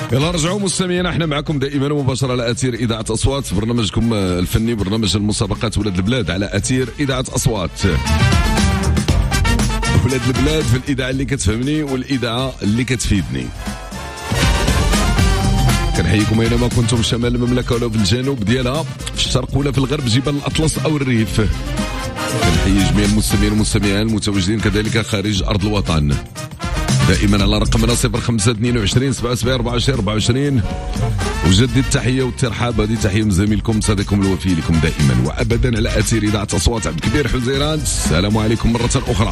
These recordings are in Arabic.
يلا رجعوا مستمعينا، احنا معكم دائما مباشرة على أثير إذاعة أصوات، برنامجكم الفني، برنامج المسابقات ولاد البلاد على أثير إذاعة أصوات. ولاد البلاد في الإذاعة اللي كتفهمني والإذاعة اللي كتفيدني. كنحييكم أينما كنتم، شمال المملكة ولا في الجنوب ديالها، في الشرق ولا في الغرب، جبال الأطلس أو الريف. كنحيي جميع المستمعين والمستمعين المتواجدين كذلك خارج أرض الوطن. دائما على رقمنا 0522 77 24 24. وجدد التحيه والترحاب، هذه تحيه من زميلكم صديقكم الوفي لكم دائما وابدا على اثير اذاعه اصوات عبد الكبير حزيران. السلام عليكم مره اخرى.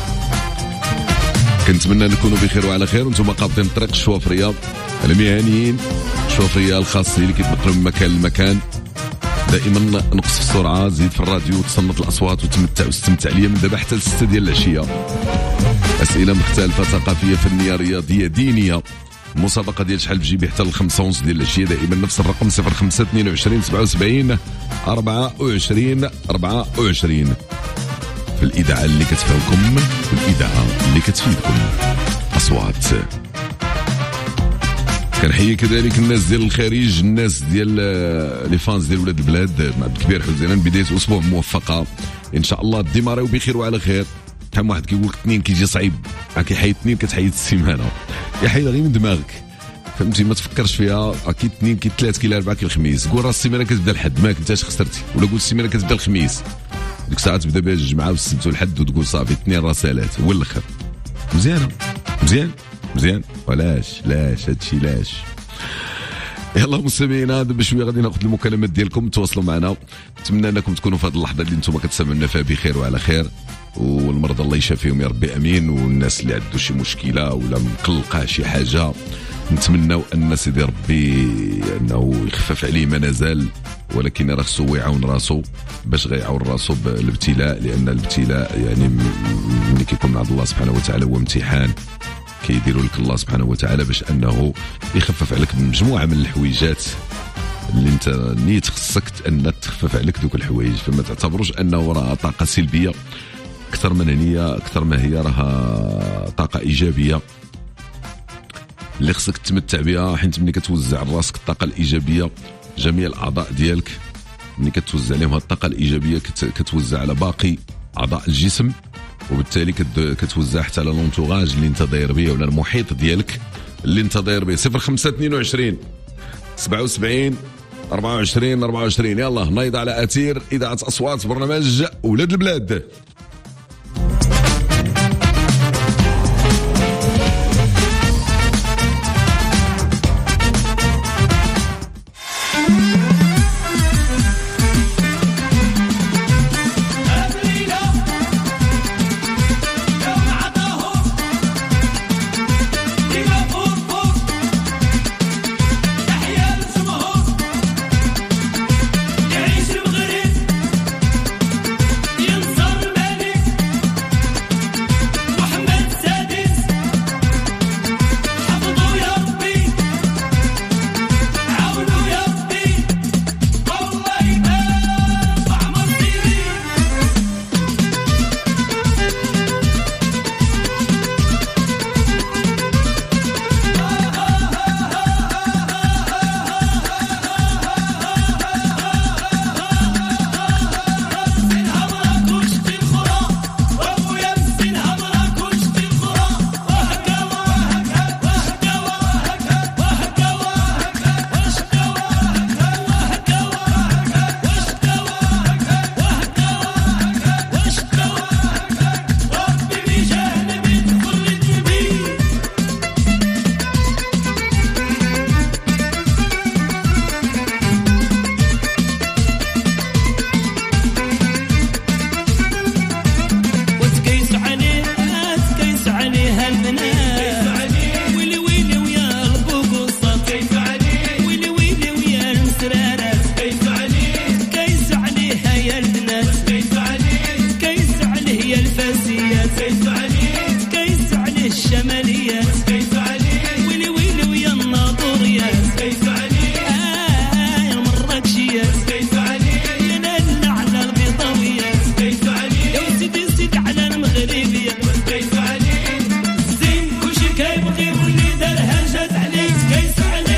كنتمنى نكونوا بخير وعلى خير وانتم قابضين الطريق الشوافريه، المهنيين الشوافريه الخاصين اللي كيتنقلوا من مكان لمكان. دائما نقص في السرعه، زيد في الراديو، تصنت الاصوات وتمتع واستمتع ليا من دابا حتى 6 ديال العشيه. اسئله مختلفه، ثقافيه، فنيه، رياضيه، دينيه. المسابقه ديال شحال في جيبي حتى 5:30 ديال العشيه، دائما نفس الرقم 0522 77 24 24. في الاذاعه اللي كتفهمكم، في الاذاعه اللي كتفيدكم، اصوات. كنحيي كذلك الناس ديال الخارج، الناس ديال لي فانز ديال ولاد البلاد. عبد الكبير حزيران، بدايه اسبوع موفقه ان شاء الله، ديماريو بخير وعلى خير. كان واحد كيقول لك اثنين كيجي صعيب، كيحيد اثنين كتحيد السيمانه، يحيد غير من دماغك، فهمتي؟ ما تفكرش فيها. اكيد اثنين كي ثلاث كي اربعه كي الخميس، قول راه السيمانه كتبدا الحد، ما كنتاش خسرتي، ولا قول السيمانه كتبدا الخميس، ديك الساعه تبدا بها الجمعه والسبت والحد، وتقول صافي اثنين رسالات هو الاخر. مزيانه مزيان مزيان، ولاش لاش هادشي لاش. يلا مستمعينا، دابا شويه غادي ناخذ المكالمات ديالكم، تواصلوا معنا. نتمنى انكم تكونوا في هذه اللحظه اللي انتم كتسمعونا فيها بخير وعلى خير، والمرضى الله يشافيهم يا ربي امين، والناس اللي عنده شي مشكله ولا مقلقه شي حاجه، نتمنوا ان سيدي ربي انه يخفف عليه ما نزال، ولكن راه خصو يعاون راسو باش غيعاون راسو بالابتلاء، لان الابتلاء يعني ملي كيكون من عند الله سبحانه وتعالى هو امتحان كيديروا لك الله سبحانه وتعالى باش انه يخفف عليك مجموعه من الحويجات اللي انت نيت خصك ان تخفف عليك دوك الحوايج. فما تعتبروش انه راه طاقه سلبيه، اكثر ما هي راه طاقه ايجابيه اللي خصك تتمتع بها، حيت ملي كتوزع راسك الطاقه الايجابيه، جميع الاعضاء ديالك ملي كتوزع عليهم الطاقه الايجابيه كتوزع على باقي اعضاء الجسم، وبالتالي كتوزع حتى على لونتوراج اللي انت داير به ولا المحيط ديالك اللي انت داير به. 0522 77 24 24. يلا نايض على اثير اذاعه اصوات، برنامج ولاد البلاد. كيف واللي درها جات عليك كيس عليك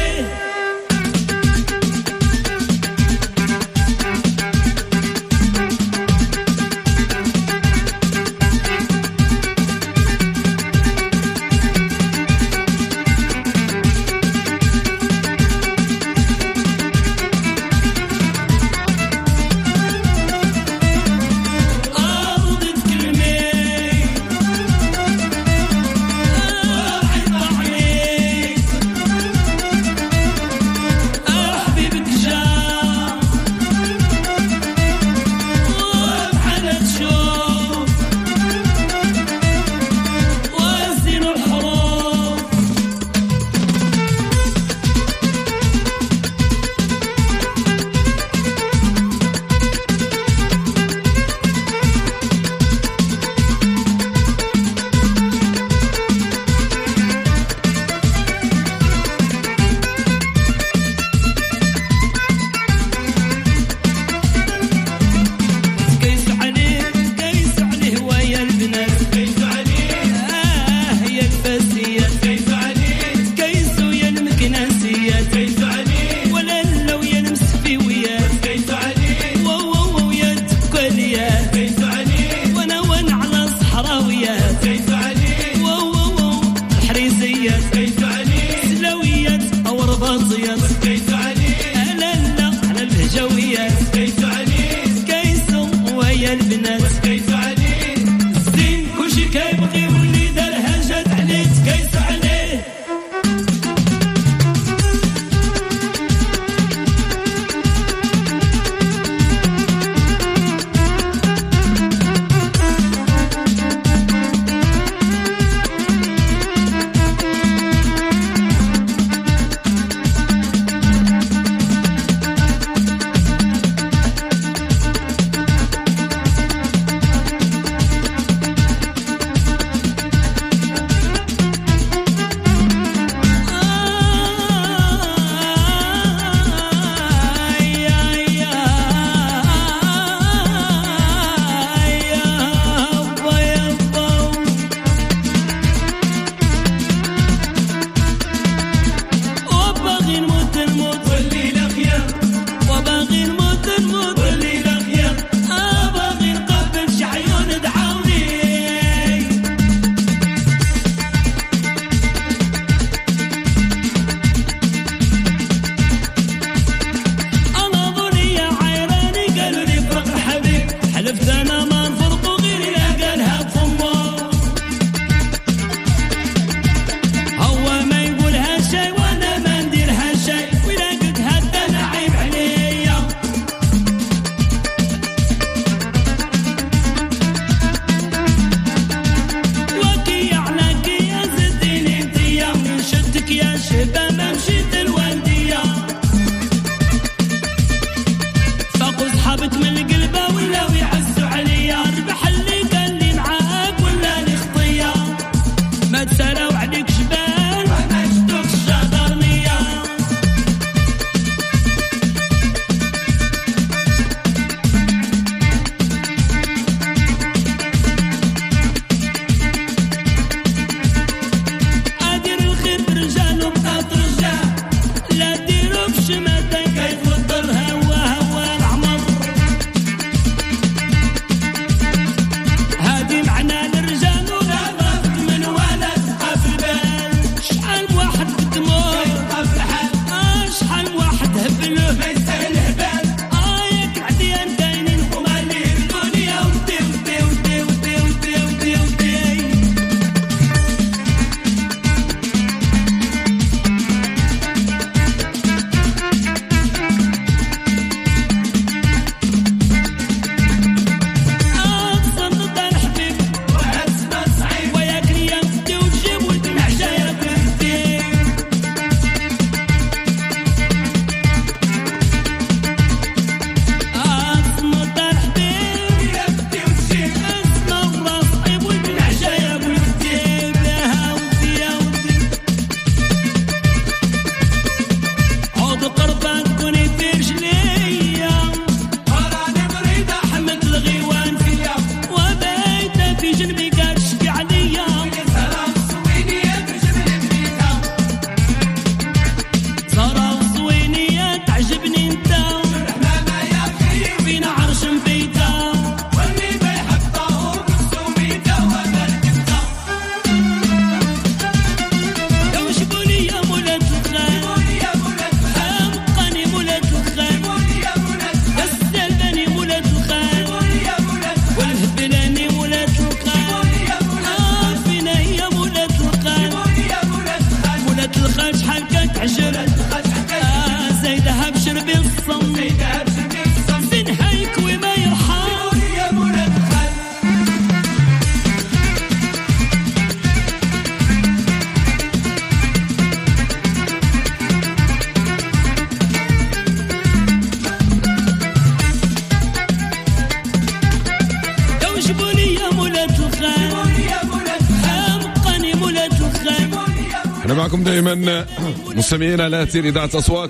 معكم دائما مستمعين على أثير إذاعة أصوات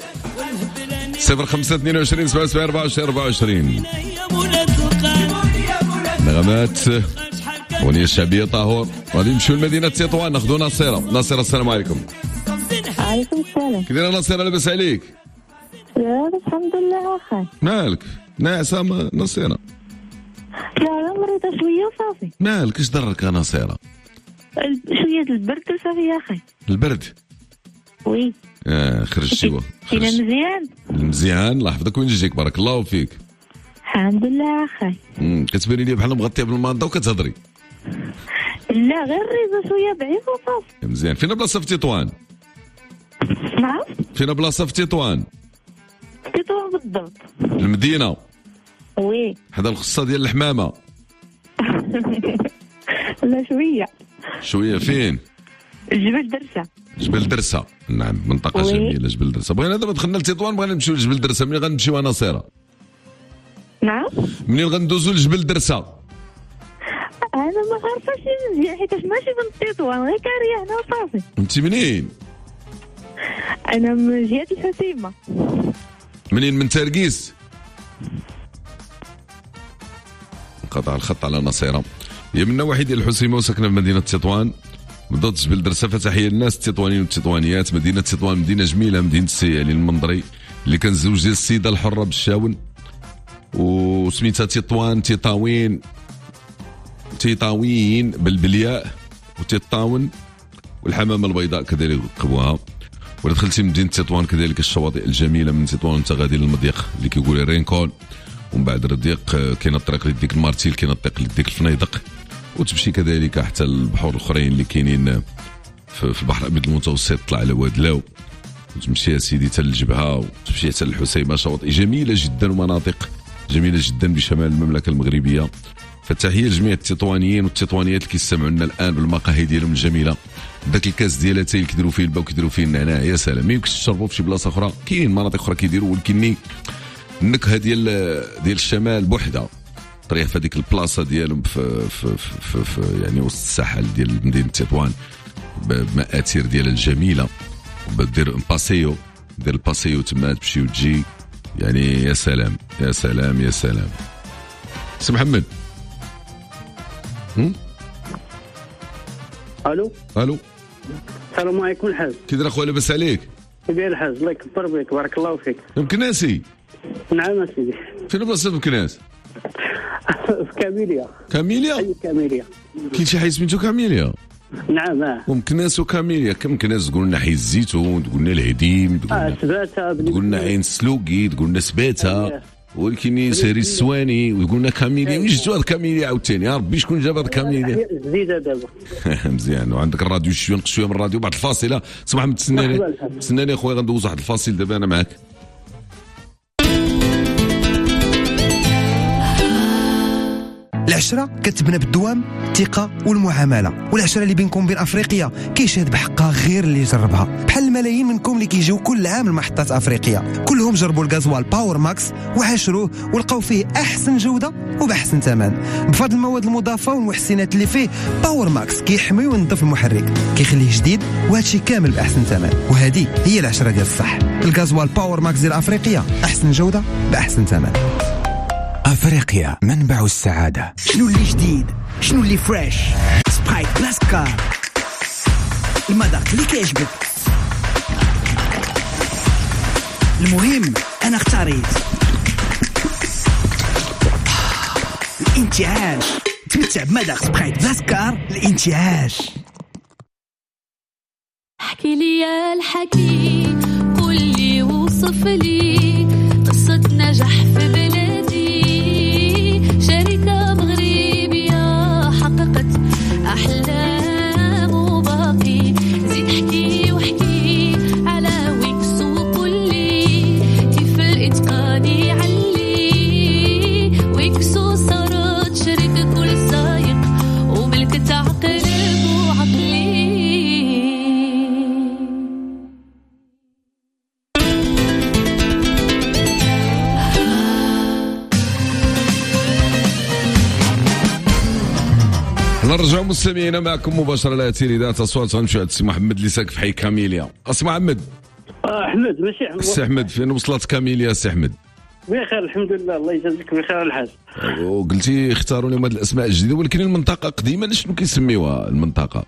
0522 77 24 نغمات أغنية الشعبية طاهور. غادي نمشيو لمدينة تطوان ناخذوا ناصرة. السلام عليكم. عليكم السلام. كي دايرة ناصرة؟ لاباس عليك؟ لاباس الحمد لله اخي. مالك ناعسة ناصرة؟ لا مريضة شوية وصافي. مالك اش ضرك يا ناصرة؟ شوية البرد وصافي يا اخي. البرد؟ وي. خرجتي كاينة مزيان الله يحفظك وينجيك بارك الله فيك. الحمد لله اخي. كتباني لي بحال مغطيه بالمانطا وكتهضري. لا غير الريزو شويه ضعيف وصافي. مزيان. فين بلاصه في تطوان؟ نعم فين بلاصه في تطوان؟ تطوان بالضبط. المدينه؟ وي. حدا الخصه ديال الحمامه؟ لا شويه فين؟ جبل درسه. نعم منطقه جميله جبل درسه. بغينا دابا دخلنا لتطوان بغينا نمشيو لجبل درسه. منين غنمشيو ناصره؟ نعم منين غندوزو لجبل درسه؟ انا ما عارفاش مزيان حيت ماشي من تطوان غير كاريه هنا وصافي. انت منين؟ انا من جهه الحسيمه. منين؟ من ترقيس؟ انقطع الخط على ناصره. هي من نواحي ديال الحسيمه وساكنه في مدينه تطوان بالضبط جبل درسه. فتحيه للناس التطوانيين والتطوانيات. مدينه تطوان مدينه جميله، مدينه السي علي المنظري اللي كان زوج ديال السيده الحره بالشاون وسميتها تطوان تطاوين بالبلياء وتطاون والحمامه البيضاء كذلك لقبوها. ولا دخلتي مدينه تطوان كذلك الشواطئ الجميله من تطوان انت غادي للمضيق اللي كيقولوا رينكول، ومن بعد الرضيق كاينه الطريق اللي ديك المارتيل، كاينه الطريق اللي ديك الفنيدق، وتمشي كذلك حتى البحور الاخرين اللي كاينين في البحر الابيض المتوسط. تطلع على وادلاو وتمشي يا سيدي حتى للجبهه وتمشي حتى للحسيمه. شواطئ جميله جدا ومناطق جميله جدا بشمال المملكه المغربيه. فتحيه لجميع التطوانيين والتطوانيات اللي كيستمعوا لنا الان بالمقاهي ديالهم الجميله. داك الكاس ديال اتاي اللي كيديروا فيه البا وكيديروا فيه النعناع يا سلام. ما يمكنش تشربوا في شي بلاصه اخرى، كاين مناطق اخرى كيديروا، ولكن النكهه ديال الشمال بوحده طريح في هذيك البلاصه ديالهم في يعني وسط الساحل ديال مدينه تطوان بمآثير ديال الجميله. دير باسيو، دير الباسيو تما تمشي وتجي يعني يا سلام يا سلام يا سلام. سي محمد. الو السلام عليكم الحاج. كي داير اخويا؟ لاباس عليك؟ كيداير الحاج؟ الله يكبر بك بارك الله فيك. مكناسي؟ نعم سيدي. فين بلاصه مكناس؟ في كاميليا. اي كاميليا. كاين شي حي سميتو كاميليا؟ نعم. ومكناس وكاميليا. كم كناس؟ تقول لنا حي الزيتون، تقول لنا الهديم، تقول لنا عين السلوكي، تقول لنا سباته، ولكن ساري السواني، ويقول لنا كاميليا. وين جبتوا هاد كاميليا عاوتاني؟ يا ربي شكون جاب هاد كاميليا؟ جديده دابا. مزيان. وعندك الراديو شويه نقص شويه من الراديو بعد الفاصله. سي محمد تسناني اخويا غندوز واحد الفاصل دابا انا معاك. العشرة كتبنى بالدوام، الثقة والمعاملة، والعشرة اللي بينكم وبين أفريقيا كيشهد بحقها غير اللي يجربها. بحال الملايين منكم اللي كيجيو كل عام لمحطات أفريقيا، كلهم جربوا الغازوال باور ماكس وعاشروه ولقاو فيه أحسن جودة وبأحسن ثمن. بفضل المواد المضافة والمحسنات اللي فيه، باور ماكس كيحمي وينظف المحرك، كيخليه جديد، وهادشي كامل بأحسن ثمن. وهذه هي العشرة ديال الصح. الغازوال باور ماكس ديال أفريقيا، أحسن جودة بأحسن ثمن. أفريقيا منبع السعادة. شنو اللي جديد؟ شنو اللي فريش؟ سبرايت بلاسكار، المذاق اللي كيعجبك. المهم أنا اختاريت الانتعاش. تمتع بمذاق سبرايت بلاسكار الانتعاش. احكي لي يا الحكي، قول لي وصف لي قصة نجاح في بلادي. شركة مغربية حققت أحلام وباقي. زيد احكي واحكي على ويكس وقول لي كيف الإتقان يعلي. ويكسو صارت شركة كل سايق وملكت عقل وعقلي. نرجع مستمعينا معكم مباشرة على أثير إذاعة أصوات. غنمشيو عند السي محمد اللي ساكن في حي كاميليا. السي محمد. أحمد ماشي أحمد. السي أحمد فين وصلت كاميليا السي أحمد؟ بخير الحمد لله الله يجازيك بخير الحاج. وقلتي اختاروا لهم هذه الأسماء الجديدة ولكن المنطقة قديما شنو كيسميوها المنطقة؟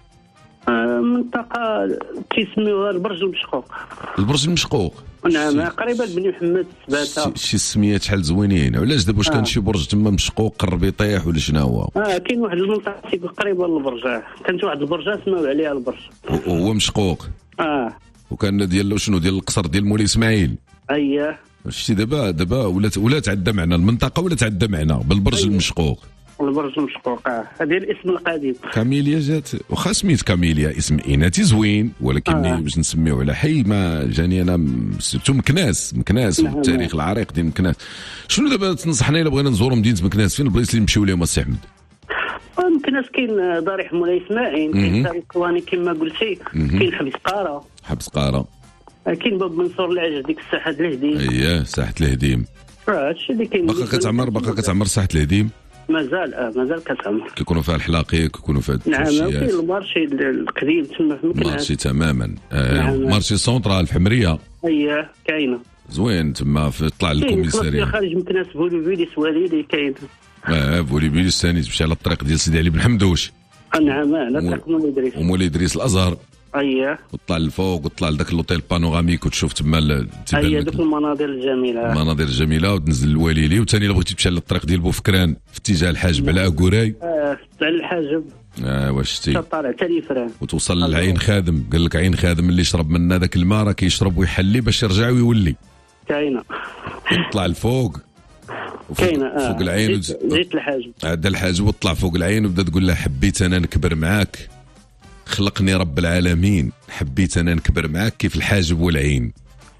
منطقة كيسميوها البرج المشقوق. البرج المشقوق. نعم قريبة لبني محمد سباتة. شي السميات شحال زوينين. علاش دابا واش كان شي برج تما مشقوق قرب يطيح ولا شنو هو؟ كاين واحد المنطقة قريبة للبرج. كانت واحد البرجة سماو عليها البرج. وهو مشقوق. وكان ديالو شنو ديال القصر ديال مولاي اسماعيل. اييه. شتي دابا ولات عندها معنى المنطقة ولا عندها معنى بالبرج المشقوق. البرج المشقوق هذا الاسم القديم. كاميليا جات واخا سميت كاميليا اسم اناثي زوين ولكن باش نسميوه على حي ما جاني انا سيرتو مكناس والتاريخ العريق ديال مكناس. شنو دابا تنصحنا الا بغينا نزوروا مدينه مكناس فين البلايص اللي نمشيو لهم السي احمد؟ مكناس كاين ضريح مولاي اسماعيل كاين دار القواني كما قلتي كاين حبس قاره كاين باب منصور العجل ديك الساحه الهديم. اييه ساحه الهديم. هادشي اللي كاين باقا كتعمر ساحه الهديم. مازال كتعمر. كيكونوا فيها الحلاقي كيكونوا فيها نعم كاين المارشي القديم تما في مكناس. مارشي تماما. مارشي سونترال في حمريه. اييه كاينه. زوين تما طلع لكم يساري. خارج مكناس بوليبيليس وليدي كاين. بوليبيليس ثاني تمشي على الطريق ديال سيدي علي بن حمدوش. نعم على طريق مولاي إدريس. ومولاي إدريس الازهر. اييه. وطلع للفوق وطلع لذاك اللوطيل بانوراميك وتشوف تما اييه دوك المناظر الجميله. وتنزل الواليلي وثاني الا بغيتي تمشي على الطريق ديال بوفكران في اتجاه الحاجب على كوراي. على الحاجب. واش شتي طالع حتى لفران وتوصل للعين خادم. قال لك عين خادم اللي يشرب منها ذاك الماء راه كيشرب ويحلي باش يرجع ويولي. كاينه. طلع الفوق كاينه فوق العين زيت الحاجب. عدا الحاجب وطلع فوق العين وبدا تقول له حبيت انا نكبر معاك خلقني رب العالمين حبيت انا نكبر معاك كيف الحاجب والعين.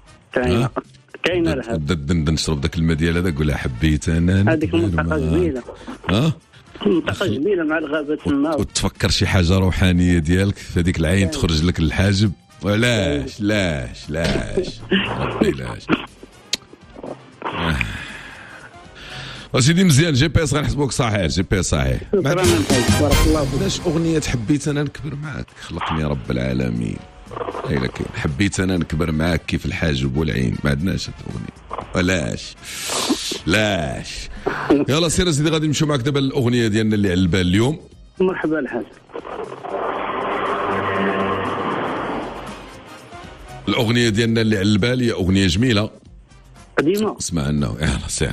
كاينه الحاجب. بدا نشرب ذاك الماء ديال هذا قول له حبيت انا. هذيك المنطقه جميله. منطقه جميله مع الغابات الماء. وتفكر شي حاجه روحانيه ديالك في هذيك العين تخرج لك الحاجب. ولاش ربي لاش. وسيدي مزيان جي بي اس غنحسبوك صحيح. جي بي اس صحيح. بارك الله فيك. علاش اغنيه حبيت انا نكبر معاك خلقني رب العالمين. هي لك حبيت انا نكبر معاك كيف الحاجب والعين. ما عندناش هاد الاغنيه. لاش يلا سير سيدي غادي نمشيو معك دابا الاغنيه ديالنا اللي على البال اليوم. مرحبا الحاج. الاغنيه ديالنا اللي على البال هي اغنيه جميله قديمه. اسمع لنا يلا سير.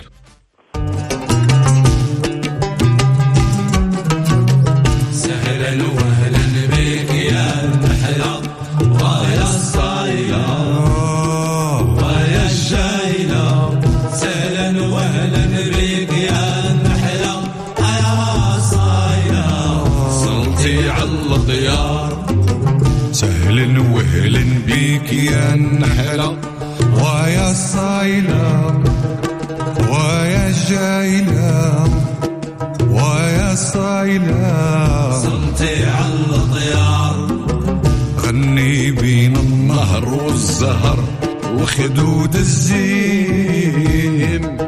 سهلا وهلا بك يا المحلى ويا الصايلة ويا الشايلة. سهلا وهلا بك يا المحلى ويا الصايلة. صلتي على الطيار. سهلا وهلا بك يا النحلة ويا الصايلة ويا الجايلة ويا الصايلة. صلتي على الطيار. غني بين النهر والزهر وخدود الزين.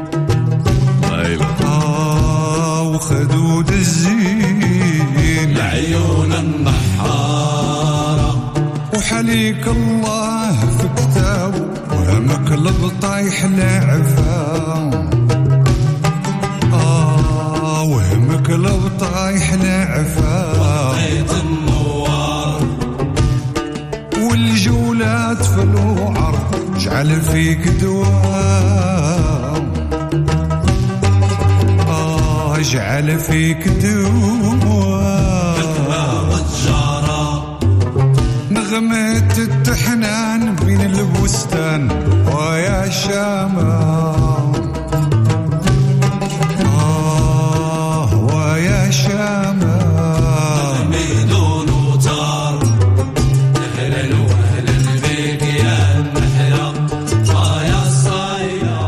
وخدود الزين. لعيون النحارة وحليك الله في كتاب وهمك لبطايح لعفا. وهمك لبطايح لعفا. بيت النوار والجولات في الوعر جعل فيك دوام. جعل فيك دوام. نغمة التحنان بين البستان ويا شامة. ويا شامة. بدون وتار. أهلا وأهلا بك يا المحلى ويا الصايلة.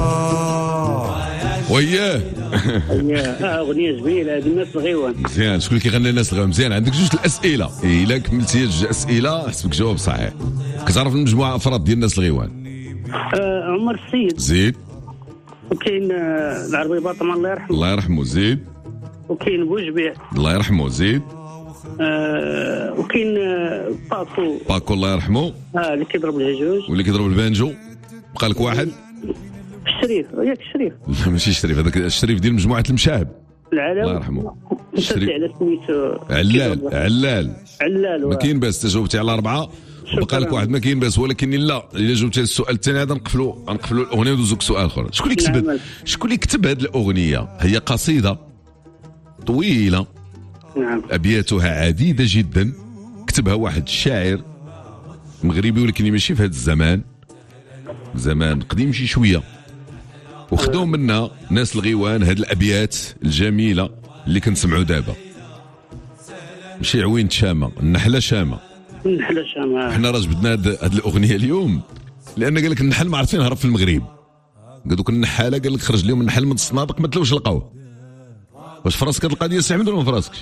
وياه اغنيه جميله هذه الناس الغيوان. مزيان شكون اللي كيغني الناس الغيوان. مزيان عندك جوج الاسئله الا كملتي جوج اسئله حسبك جواب صحيح. كتعرف المجموعه افراد ديال الناس الغيوان. عمر السيد. زيد. وكاين العربي باطمه الله يرحمه. الله يرحمه. زيد. وكاين بوجبيع. الله يرحمه. زيد. وكاين باكو الله يرحمه، اللي كيضرب العجوج واللي كيضرب البانجو. بقى لك واحد الشريف، ياك الشريف؟ لا ماشي الشريف، هذاك الشريف ديال مجموعه المشاهب العلاوي الله يرحمه. الشريف على سميتو علال ما كاين باس. تجاوبتي على 4 بقى لك واحد ما كاين باس. ولكن لا الا جاوبتي على السؤال الثاني هذا نقفلوا الاغنيه وندوزوك سؤال اخر. شكون اللي كتب هذه الاغنيه؟ هي قصيده طويله، نعم، ابياتها عديده جدا، كتبها واحد الشاعر مغربي ولكن ماشي في هذا الزمان، زمان قديم شي شويه، وخدوا منا ناس الغيوان هاد الابيات الجميله اللي كنسمعوا دابا. ماشي عوين شامه، النحله شامه. حنا راه جبدنا هاد الاغنيه اليوم لان قال لك النحل ما عرفين هرب في المغرب. قال دوك النحاله قال لك خرج لهم النحل من الصنادق ما تلوش لقاوه. واش في راسك هاد القضيه سي احمد ولا ما في راسكش؟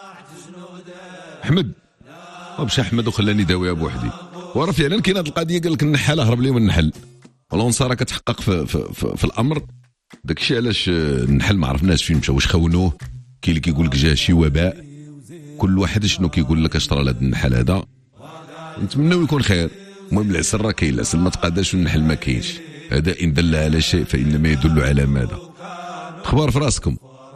احمد مشى احمد وخلاني داويها بوحدي. وراه فعلا كاين هاد القضيه قال لك النحاله هرب لهم النحل، والانصاره كتحقق في الامر. داكشي علاش النحل ما عرفناش فين مشى، واش خونوه، كاين اللي كيقول لك جا شي وباء، كل واحد شنو كيقول لك. اش طرا لهاد النحل هذا؟ نتمناو يكون خير. المهم العسل راه كاين، العسل ما تقاداش والنحل ما كاينش. هذا ان دل على شيء فانما يدل على ماذا. اخبار في راسكم.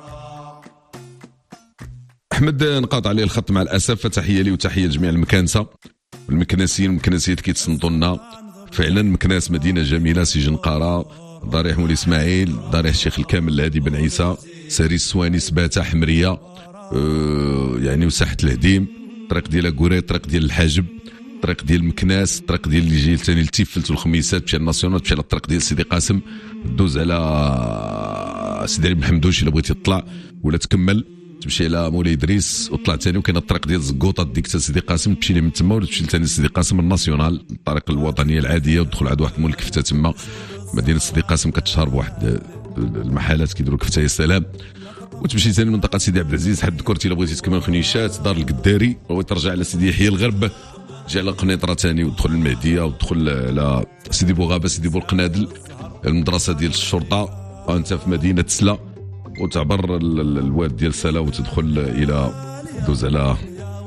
احمد نقاط عليه الخط مع الاسف، فتحيه لي وتحيه لجميع المكانسه والمكناسيين والمكناسيات كيتصنتوا لنا. فعلا مكناس مدينه جميله، سجن قاره، ضريح مولي اسماعيل، ضريح الشيخ الكامل الهادي بن عيسى، ساري السواني، سباته، حمريه، يعني وساحه الهديم، الطريق ديال كوري، الطريق ديال الحاجب، الطريق ديال مكناس، الطريق ديال اللي جاي ثاني لتيفلت والخميسات، تمشي للناسيونال، تمشي على الطريق ديال سيدي قاسم، دوز على سيدي علي بن حمدوش الا بغيتي تطلع ولا تكمل، تمشي على مولاي ادريس وطلع ثاني. وكاين الطريق ديال زقوطه ديك حتى سيدي قاسم، تمشي لي من تما ولا تمشي ثاني سيدي قاسم الناسيونال، الطريق الوطنيه العاديه، وتدخل عند واحد مول الكفته تما. مدينه سيدي قاسم كتشهر بواحد المحلات كيديروا كفته يا سلام. وتمشي ثاني منطقه سيدي عبد العزيز حد كورتي الا بغيتي تكمل خنيشات، دار القداري، وترجع على سيدي يحيى الغرب، تجي على قنيطره ثاني وتدخل المهديه وتدخل على سيدي بوغابه، سيدي بورقنادل، المدرسه ديال الشرطه، وانت في مدينه سلا، وتعبر الواد ديال سلا وتدخل الى دوز على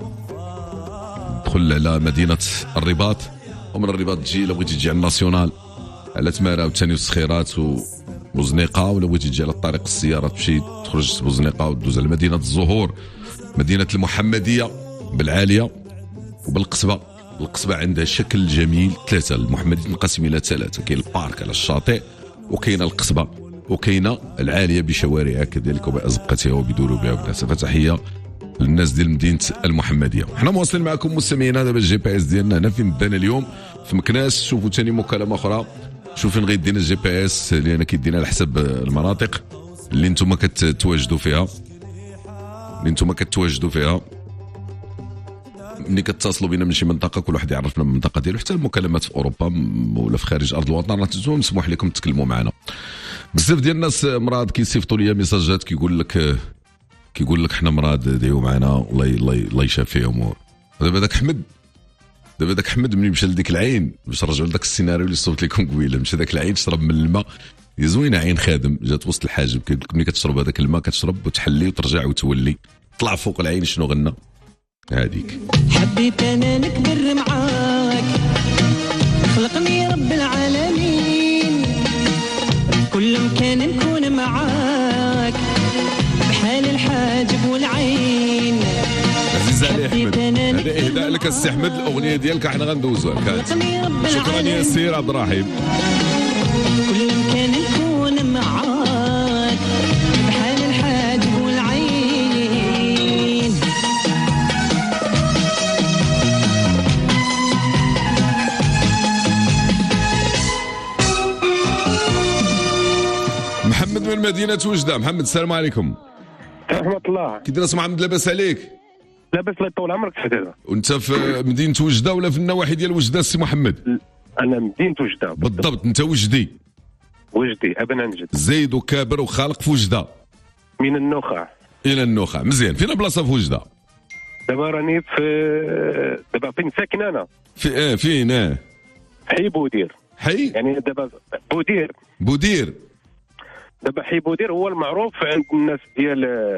تدخل على مدينه الرباط، ومن الرباط تجي الا بغيتي تجي على الناسيونال على تماره وثاني وسخيرات وزنيقه، ولا بغيتي تجي على الطريق السياره تمشي تخرج بوزنيقه وتدوز على مدينه الزهور، مدينه المحمديه بالعاليه وبالقصبه. القصبه عندها شكل جميل، ثلاثه المحمديه تنقسم الى ثلاثه، كاين البارك على الشاطئ، وكاين القصبه، وكاين العاليه بشوارعها كذلك وبازقتها وبدروبها وبناسها. فتحيه للناس ديال مدينه المحمديه. حنا مواصلين معكم مستمعينا، دابا الجي بي اس ديالنا هنا فين بدانا اليوم في مكناس. شوفوا ثاني مكالمه اخرى، شوف فين غيدينا الجي بي اس، لان كيدينا على حسب المناطق اللي نتوما كتواجدوا فيها، ملي كتصلوا بينا من شي منطقه كل واحد يعرفنا من المنطقه ديالو، حتى المكالمات في اوروبا ولا في خارج ارض الوطن راه مسموح لكم تكلموا معنا. بزاف ديال الناس مراد كيصيفطوا لي ميساجات كيقول لك حنا مراد دعيو معنا الله يشافيهم. دابا داك حمد ملي مشى لديك العين باش نرجعوا لذاك السيناريو اللي صوت لكم قبيله، مشى داك العين شرب من الماء زوينه، عين خادم جات وسط الحاجب، كيقول لك ملي كتشرب هذاك الماء كتشرب وتحلي وترجع وتولي. طلع فوق العين شنو غنى هذيك؟ حبيت انا نكبر معاك، خلقني رب العالمين، كل مكان نكون معاك بحال الحاجب والعين. عزيز علي احمد، هذا اهداء لك السي احمد، الاغنيه ديالك احنا غندوزوها. شكرا يا سير عبد الرحيم. كل مكان نكون معاك بحال الحاجب والعين. محمد من مدينه وجده. محمد السلام عليكم. ورحمة الله. كي داير اسم محمد؟ لاباس عليك؟ لاباس الله يطول عمرك. سيدي وانت في مدينه وجده ولا في النواحي ديال وجده السي محمد؟ انا مدينه وجده بالضبط. انت وجدي ابن انجد، زايد وكابر وخالق في وجده، من النخاع الى النخاع. مزيان. فين بلاصه في وجده؟ دابا راني دابا فين ساكن انا؟ فين حي بودير. حي يعني دابا بودير دابا حي بودير هو المعروف عند الناس ديال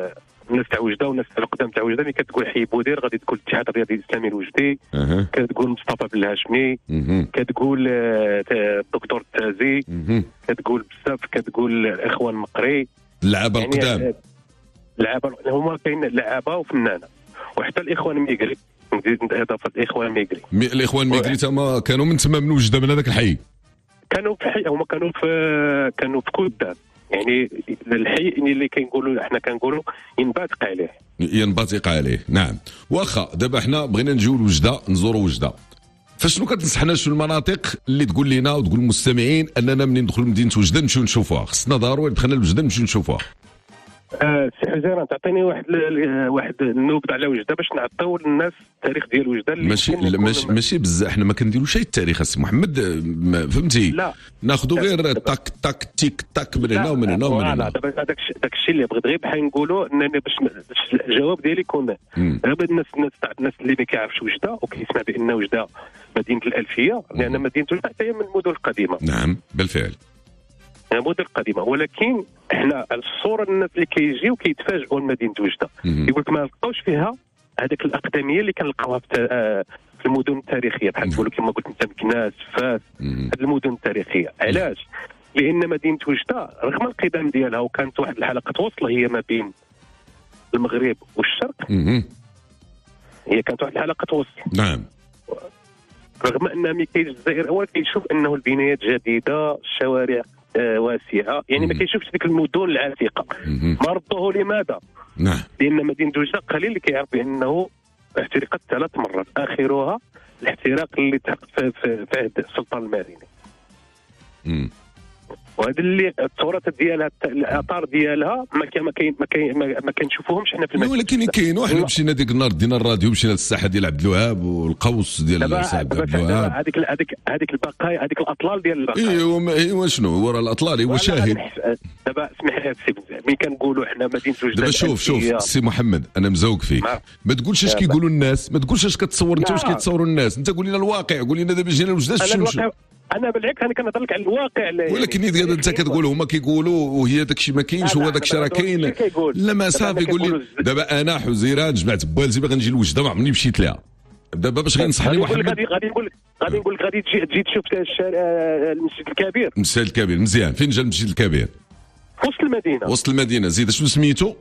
الناس تاع وجده والناس تاع القدام تاع وجده. ملي كتقول حي بودير غادي تقول الاتحاد الرياضي الاسلامي الوجدي، كتقول مصطفى بن الهاشمي، كتقول الدكتور التازي، كتقول بزاف، كتقول الاخوان المقري، اللعابه يعني القدام، اللعابه هما كاين لعابه وفنانه، وحتى الاخوان ميغري، نزيد اضافه الاخوان ميغري. الاخوان ميغري تما كانوا من تما من وجده من هذاك الحي، كانوا في حي، هما كانوا في كودان، يعني الحي اللي كنقولوا احنا كنقولوا ينباتق عليه. نعم. واخا دابا حنا بغينا نجيو لوجده، نزوروا وجده، فشنو كتنصحنا شنو المناطق اللي تقول لنا وتقول للمستمعين اننا منين ندخلوا مدينه وجده نمشيو نشوفوها؟ خصنا ضروري دخلنا لوجده نمشيو نشوفوها. سي حزيران تعطيني واحد النبذه على وجده باش نعطيو للناس التاريخ ديال وجده. ماشي بزاف، حنا ما كنديروش شي التاريخ السي محمد، فهمتي؟ لا ناخذوا غير تاك تاك تيك تاك من هنا ومن هنا ومن هنا. دابا داك الشيء اللي بغيت غير بحال نقولوا انني باش الجواب ديالي يكون دابا الناس اللي ما كيعرفش وجده وكيسمع بان وجده مدينه الالفيه، لان مدينه وجده حتى هي من المدن القديمه. نعم بالفعل المدن القديمه، ولكن احنا الصوره الناس اللي كيجيو كيتفاجئوا لمدينه وجده، يقول لك ما لقاوش فيها هذيك الاقدميه اللي كنلقاوها في المدن التاريخيه، بحال نقولوا كما قلت انت مكناس، فاس، هذه المدن التاريخيه. علاش؟ لان مدينه وجده رغم القدم ديالها وكانت واحد الحلقه وصل هي ما بين المغرب والشرق، هي كانت واحد الحلقه وصل. نعم. رغم ان ملي كيجي الجزائر اول كيشوف انه البنايات جديده، الشوارع واسعه، يعني ما كيشوفش ديك المدن العتيقه. ما ردوه لماذا؟ نعم. لان مدينه وجده قليل اللي كيعرف بانه احترقت 3 مرات، اخرها الاحتراق اللي تحقق في عهد السلطان الماريني. وهذا اللي التراث ديالها، الاثار ديالها ما كنشوفوهمش حنا في المدينه. ولكن كاينوا حنا مشينا ديك النهار دينا الراديو، مشينا للساحه ديال عبد الوهاب والقوس ديال سعد عبد الوهاب، هذيك البقايا، هذيك الاطلال ديال البقايا. ايوا شنو هو الاطلال؟ هو شاهد. دابا اسمح لي السي بزاف، ملي كنقولوا حنا مدينه وجده، دابا شوف السي محمد، انا مزوق فيك، ما تقولش اش كيقولوا الناس، ما تقولش اش كتصور انت واش كيتصوروا الناس، انت قول لنا الواقع، قول لنا دابا جينا لوجده شنو. انا بالعكس انا كنهضر لك على الواقع. ولكن دابا انت كتقول هما كيقولوا وهي داكشي ما كاينش، هو داكشي راه كاين. لا ما صافي، قول لي دابا انا حزيران جمعت بالزي باغي نجي لوجده ما عمرني مشيت لها، دابا باش غينصحني واحد غادي نقول لك غادي تجي تشوف المسجد الكبير. المسجد الكبير مزيان، فين جا المسجد الكبير؟ وسط المدينه. زيد شنو سميتو؟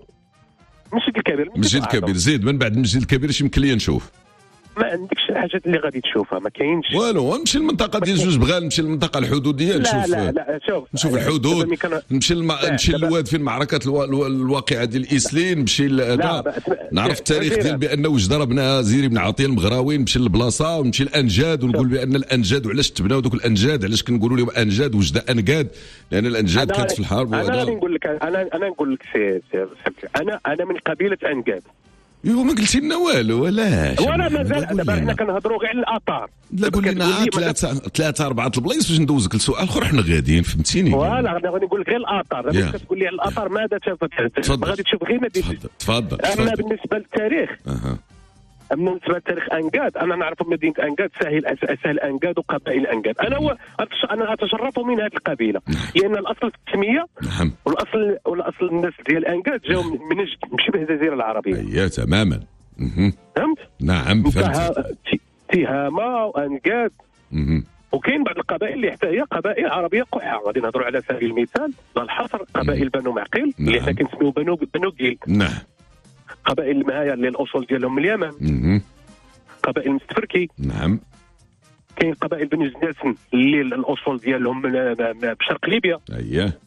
المسجد الكبير. زيد من بعد المسجد الكبير اش يمكن لي نشوف؟ ما عندكش الحاجات اللي غادي تشوفها، ما كاينش والو. نمشي للمنطقه ديال جوج بغال، نمشي للمنطقه الحدوديه نشوف الحدود، نمشي للواد فين معركه الواقعه ديال ايسلين، نمشي نعرف التاريخ ديال بان وجده راه بناها زيري بن عطيه المغراوي، نمشي للبلاصه ونمشي للانجاد ونقول بان الانجاد وعلاش تبناو دوك الانجاد، علاش كنقولوا لهم انجاد وجده انقاد، لان الانجاد كانت في الحرب. انا نقول لك سي انا من قبيله انقاد. ايوا ما قلتي لنا والو. علاش؟ ولا مازال دابا حنا كنهضروا غير على الاثار. لا قول لنا 3 4 البلايص باش ندوزك لسؤال اخر، حنا غاديين فهمتيني. فوالا غادي نقول لك غير الاثار. دابا كتقول لي على الاثار ماذا شافت؟ غادي تشوف غير مدينه. تفضل. اما بالنسبه للتاريخ، بالنسبه لتاريخ انقاد، انا نعرف مدينه انقاد، سهل انقاد وقبائل انقاد. انا اتشرف من هذه القبيله، لان الاصل في التسميه والاصل الناس ديال انقاد جاوا من نجد، شبه الجزيره العربيه. اييه تماما. فهمت؟ نعم فهمت. تهامه وانقاد. وكاين بعض القبائل اللي حتى هي قبائل عربيه قحه، غادي نهضروا على سبيل المثال الحصر، قبائل بنو معقيل اللي حنا كنسميو بنو قيل. نعم. قبائل المهايا اللي الاصول ديالهم من اليمن. قبائل مستفركي. نعم. كاين قبائل بني زناسن اللي الاصول ديالهم بشرق ليبيا. اييه.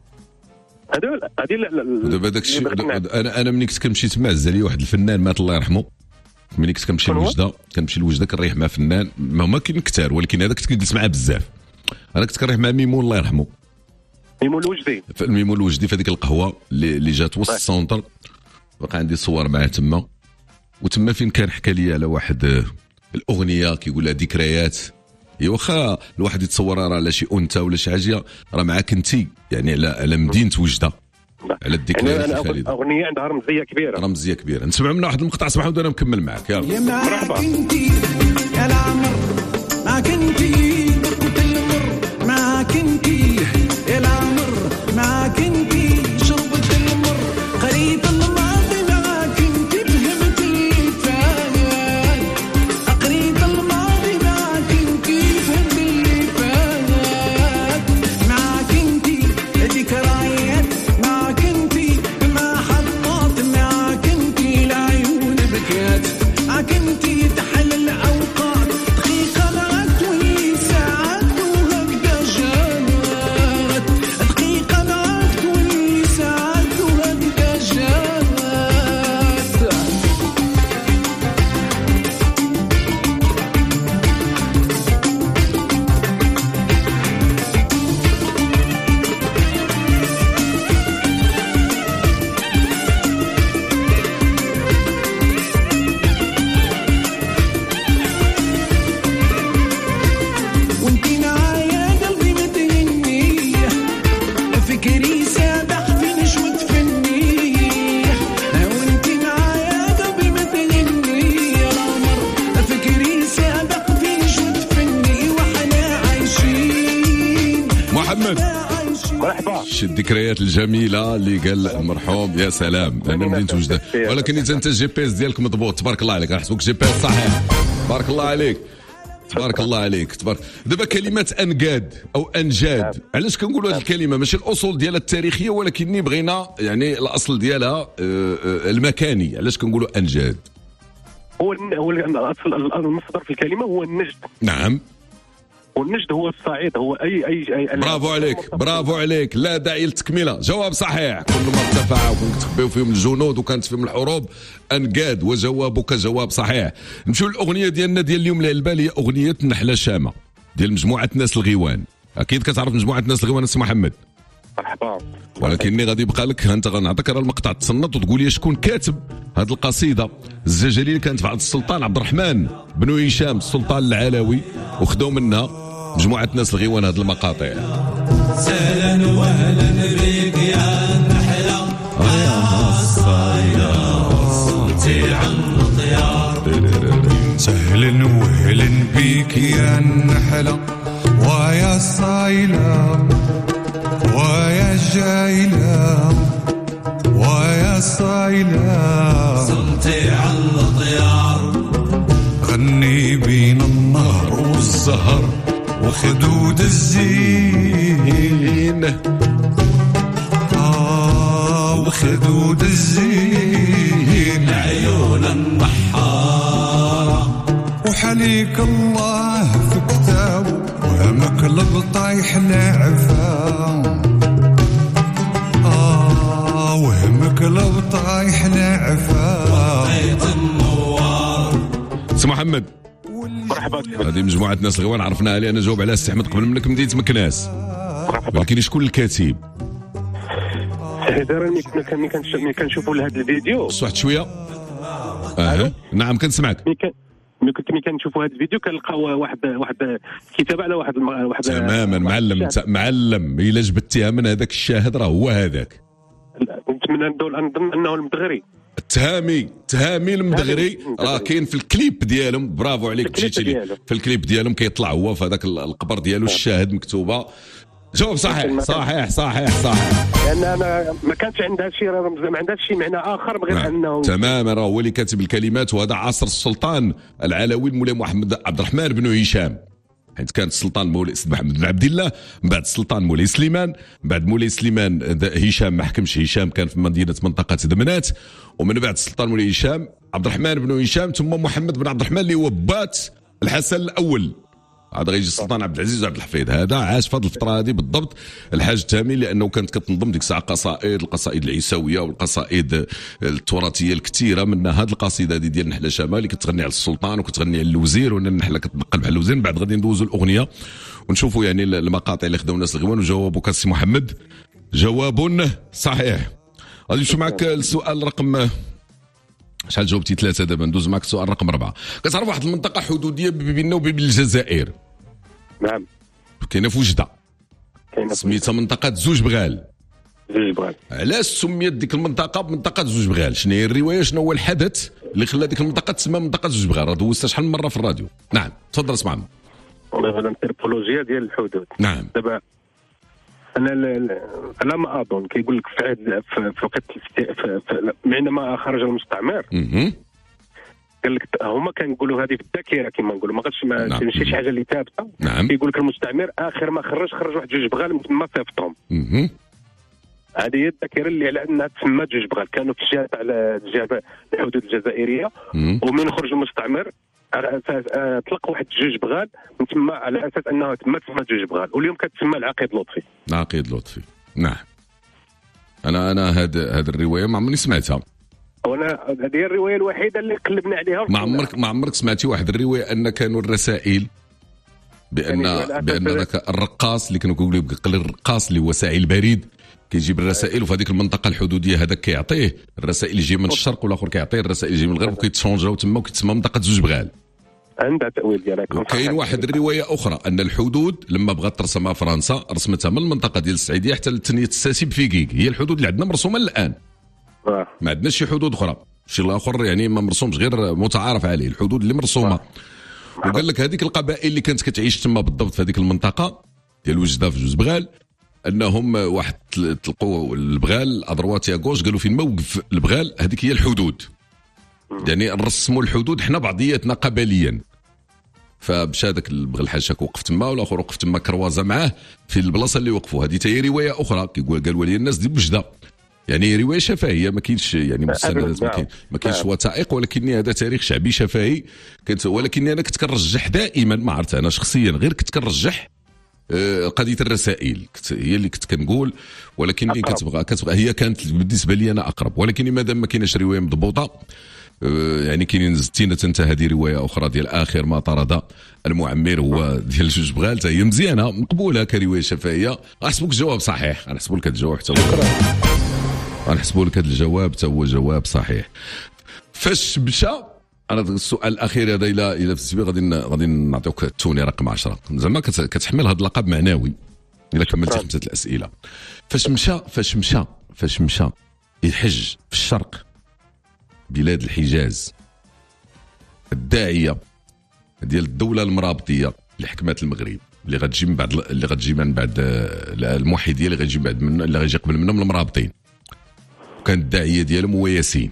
هذه دابا داك الشيء انا ملي كنت كنمشي تما عز لي واحد الفنان مات الله يرحمه، ملي كنت كنمشي لوجده كنريح مع فنان، ما كاين كثار ولكن هذا كنت كنجلس معاه بزاف. انا كنت كنريح مع ميمون الله يرحمه، ميمون الوجدي في هذيك القهوه اللي جات وسط السونتر، بقى عندي صور معاه تما. وتما فين كان حكى لي على واحد الاغنيه كيقول لها ذكريات. واخا الواحد يتصور راه على شي انثى ولا شي حاجه، راه معاك انت يعني على مدينه وجده، على الذكريات الخالده. اغنيه عندها رمزيه كبيره. نسمع منها واحد المقطع صباح وانا نكمل معك. يلا مرحبا. يا العمر ما كنتي نقطة المر، ما كنتي يا العمر ما كنتي شربة المر، قريب الماضي ما كنتي تحل الأوقات دقيقة نعدوي ساعات وهكذا جات دقيقة نعدوي ساعات وهكذا جات وانتي معايا قلبي متهني فكري سابح في نشوة فني وانتي معايا قلبي متهني يا القمر فكري سابح في نشوة فني وحنا عايشين محمد مرحبا. شي الذكريات الجميله اللي قال المرحوم. يا سلام انا مدينه وجده، ولكن انت الجي بي اس ديالك مضبوط تبارك الله عليك، نحسبك جي بي اس صحيح. تبارك الله عليك تبارك الله عليك تبارك. دابا كلمه انقاد او انجاد، علاش كنقولوا هذه الكلمه؟ ماشي الاصول ديالها التاريخيه، ولكن بغينا يعني الاصل ديالها المكاني. علاش كنقولوا انجاد؟ هو الاصل المصدر في الكلمه هو النجد. نعم، والنجد هو الصعيد، هو اي برافو عليك برافو عليك، لا داعي للتكمله، جواب صحيح. كل ما ارتفع وكنت تخبيو فيهم الجنود وكانت فيهم الحروب انقاد، وجوابك جواب صحيح. نمشيو للاغنيه ديالنا ديال اليوم العلبه، هي اغنيه نحله شامه ديال مجموعه ناس الغيوان. اكيد كتعرف مجموعه ناس الغيوان السي محمد. مرحبا. ولكني غادي يبقى لك انت غنعطيك راه المقطع تصنت وتقول لي شكون كاتب هذه القصيده. الزجاجيل كانت في عهد السلطان عبد الرحمن بن هشام السلطان العلوي، وخدوا منها مجموعة ناس الغيوان هذه المقاطع. سهلا وهلا بك يا نحلة يا الصياد صوتي عن الطيار. سهلا وهلا بك يا النحلة ويا الصايلة ويا الجايلة ويا الصايلة صوتي عن الطيار. غني بين النهر والزهر وخدود الزين وخدود الزين عيون النحارة وحليك الله في كتاب ومقلب طايح نعفا ومقلب طايح نعفا. بيت النوار. سي محمد مرحبا. هذه مجموعة ناس الغيوان عرفناها لأن جاوب عليها السي أحمد قبل منك مدينة مكناس. ولكن شكون الكاتب؟ ملي كنشوفوا لهذا الفيديو واحد شويه. نعم كنسمعك. ملي كنشوفوا هذا الفيديو كنلقاو واحد كتابه على واحد تماما معلم. انت معلم الا جبتيها من هذاك الشاهد راه هو هذاك. نتمنى نظن انه المدغري تهامي المدغري راه كاين في الكليب ديالهم. برافو عليك مشيتي لي في الكليب ديالهم كيطلع هو في هذاك القبر ديالو الشاهد مكتوبه. جواب صحيح صحيح صحيح صحيح. لان انا ما كانش عندها شي ما عندها شي معنى اخر غير انه تماما راه هو اللي كاتب الكلمات. وهذا عصر السلطان العلوي المولى محمد عبد الرحمن بن هشام، حيت كان السلطان مولاي سيد محمد بن عبد الله، من بعد السلطان مولاي سليمان، من بعد مولاي سليمان هشام ما حكمش. هشام كان في منطقه دمنات، ومن بعد السلطان مولاي هشام عبد الرحمن بن هشام ثم محمد بن عبد الرحمن اللي هو بات الحسن الاول. هذا غيجي السلطان عبد العزيز وعبد الحفيظ. هذا عاش في هذه الفتره هذه بالضبط الحاج التامي، لانه كانت كتنظم ديك الساعه القصائد العيسويه والقصائد التراثيه الكثيره. منها هذه القصيده هذه ديال نحله شامه اللي كتغني على السلطان وكتغني على الوزير، وان النحله كتنقل بحال الوزير. بعد غادي ندوزوا الاغنيه ونشوفوا يعني المقاطع اللي خداو الناس الغيوان. وجاوبك السي محمد جواب صحيح. غادي نمشي معك السؤال رقم شحال جاوبتي 3 دابا ندوز معك السؤال رقم 4. كتعرف واحد المنطقه حدوديه بيننا وبين الجزائر. نعم. كاينه في وجده سميتها منطقه زوج بغال. علاش سميت ديك المنطقه بمنطقه زوج بغال؟ شنو هي الروايه؟ شنو هو الحدث اللي خلى ديك المنطقه تسمى منطقه زوج بغال؟ راه دوزتها شحال من مره في الراديو. نعم تفضل اسمع. والله هذا الانثروبولوجيا ديال الحدود. نعم. دابا انا على ما اظن كيقول لك في وقت عندما خرج المستعمر قال لك هما كنقولوا هذه في الذاكره كما نقولوا، ما غاديش ماشي شي حاجه اللي ثابته. نعم. كيقول لك المستعمر اخر ما خرج واحد جوج بغال تما صيفطهم. هذه هي الذاكره اللي على انها تسمى جوج بغال. كانوا في الجهه على الجهه الحدود الجزائريه، ومن خرج المستعمر طلق واحد جوج بغال من تما على اساس انها تما تسمى جوج بغال، واليوم كتسمى العقيد لطفي. العقيد لطفي، نعم. انا هاد الروايه ما عمرني سمعتها. وانا هذه هي الروايه الوحيده اللي قلبنا عليها. ما عمرك سمعتي واحد الروايه ان كانوا الرسائل بان ذاك الرقاص اللي كانوا كيقولوا الرقاص اللي هو ساعي البريد كيجيب الرسائل، وفي هذيك المنطقه الحدوديه هذاك كيعطيه الرسائل يجي من الشرق والاخر كيعطيه الرسائل يجي من الغرب، وكيتشونجاو تما وكتسمى منطقه جوج بغال. عندها تاويل ديالك. وكاين واحد الروايه اخرى ان الحدود لما بغات ترسمها فرنسا رسمتها من المنطقه ديال السعيديه حتى للثنيه الساسي بفيكيك. هي الحدود اللي عندنا مرسومه الان. ما عندناش شي حدود اخرى، شي الاخر يعني ما مرسومش، غير متعارف عليه الحدود اللي مرسومه. وقال لك هذيك القبائل اللي كانت كتعيش تما بالضبط في هذيك المنطقه ديال وجده في جوج بغال، انهم واحد تلقوا البغال ادرواتي اغوش، قالوا فين ما وقف البغال هذيك هي الحدود. يعني نرسموا الحدود حنا بعضياتنا قبليا. فمشى هذاك البغل الحاشاك وقف تما، والاخر وقف تما كروازه معاه في البلاصه اللي وقفوا. هذه حتى هي روايه اخرى قالوا لي الناس ديال وجده، يعني روايه شفهيه ما كاينش يعني مستندات، ما كاينش وثائق، ولكن هذا تاريخ شعبي شفهي. ولكن انا كنت كنرجح دائما، ما عرفت انا شخصيا، غير كنت كنرجح قضيه الرسائل هي اللي كنت كنقول، ولكن اللي كتبغى هي كانت بالنسبه لي انا اقرب. ولكن مادام ما كايناش روايه مضبوطه، يعني كاينين زتينه انت هذه روايه اخرى ديال اخر ما طرد المعمر هو ديال جوج بغال، حتى هي مزيانه مقبوله كروايه شفهيه. غنحسبوا لك الجواب صحيح، غنحسبوا لك هذا الجواب حتى غنحسبوا لك هذا الجواب حتى هو جواب صحيح. فاش مشى انا السؤال الاخير هذا الى في غادي نعطيوك التوني رقم 10 زعما كتحمل هذا اللقب معنوي الا كملتي 5 الاسئله. فاش مشى يحج في الشرق بلاد الحجاز الداعيه ديال الدوله المرابطيه اللي حكمت المغرب، اللي غتجي من بعد الموحديه، اللي غتجي بعد منه، اللي غيجي قبل منهم المرابطين. كان الداعيه ديالهم هو ياسين،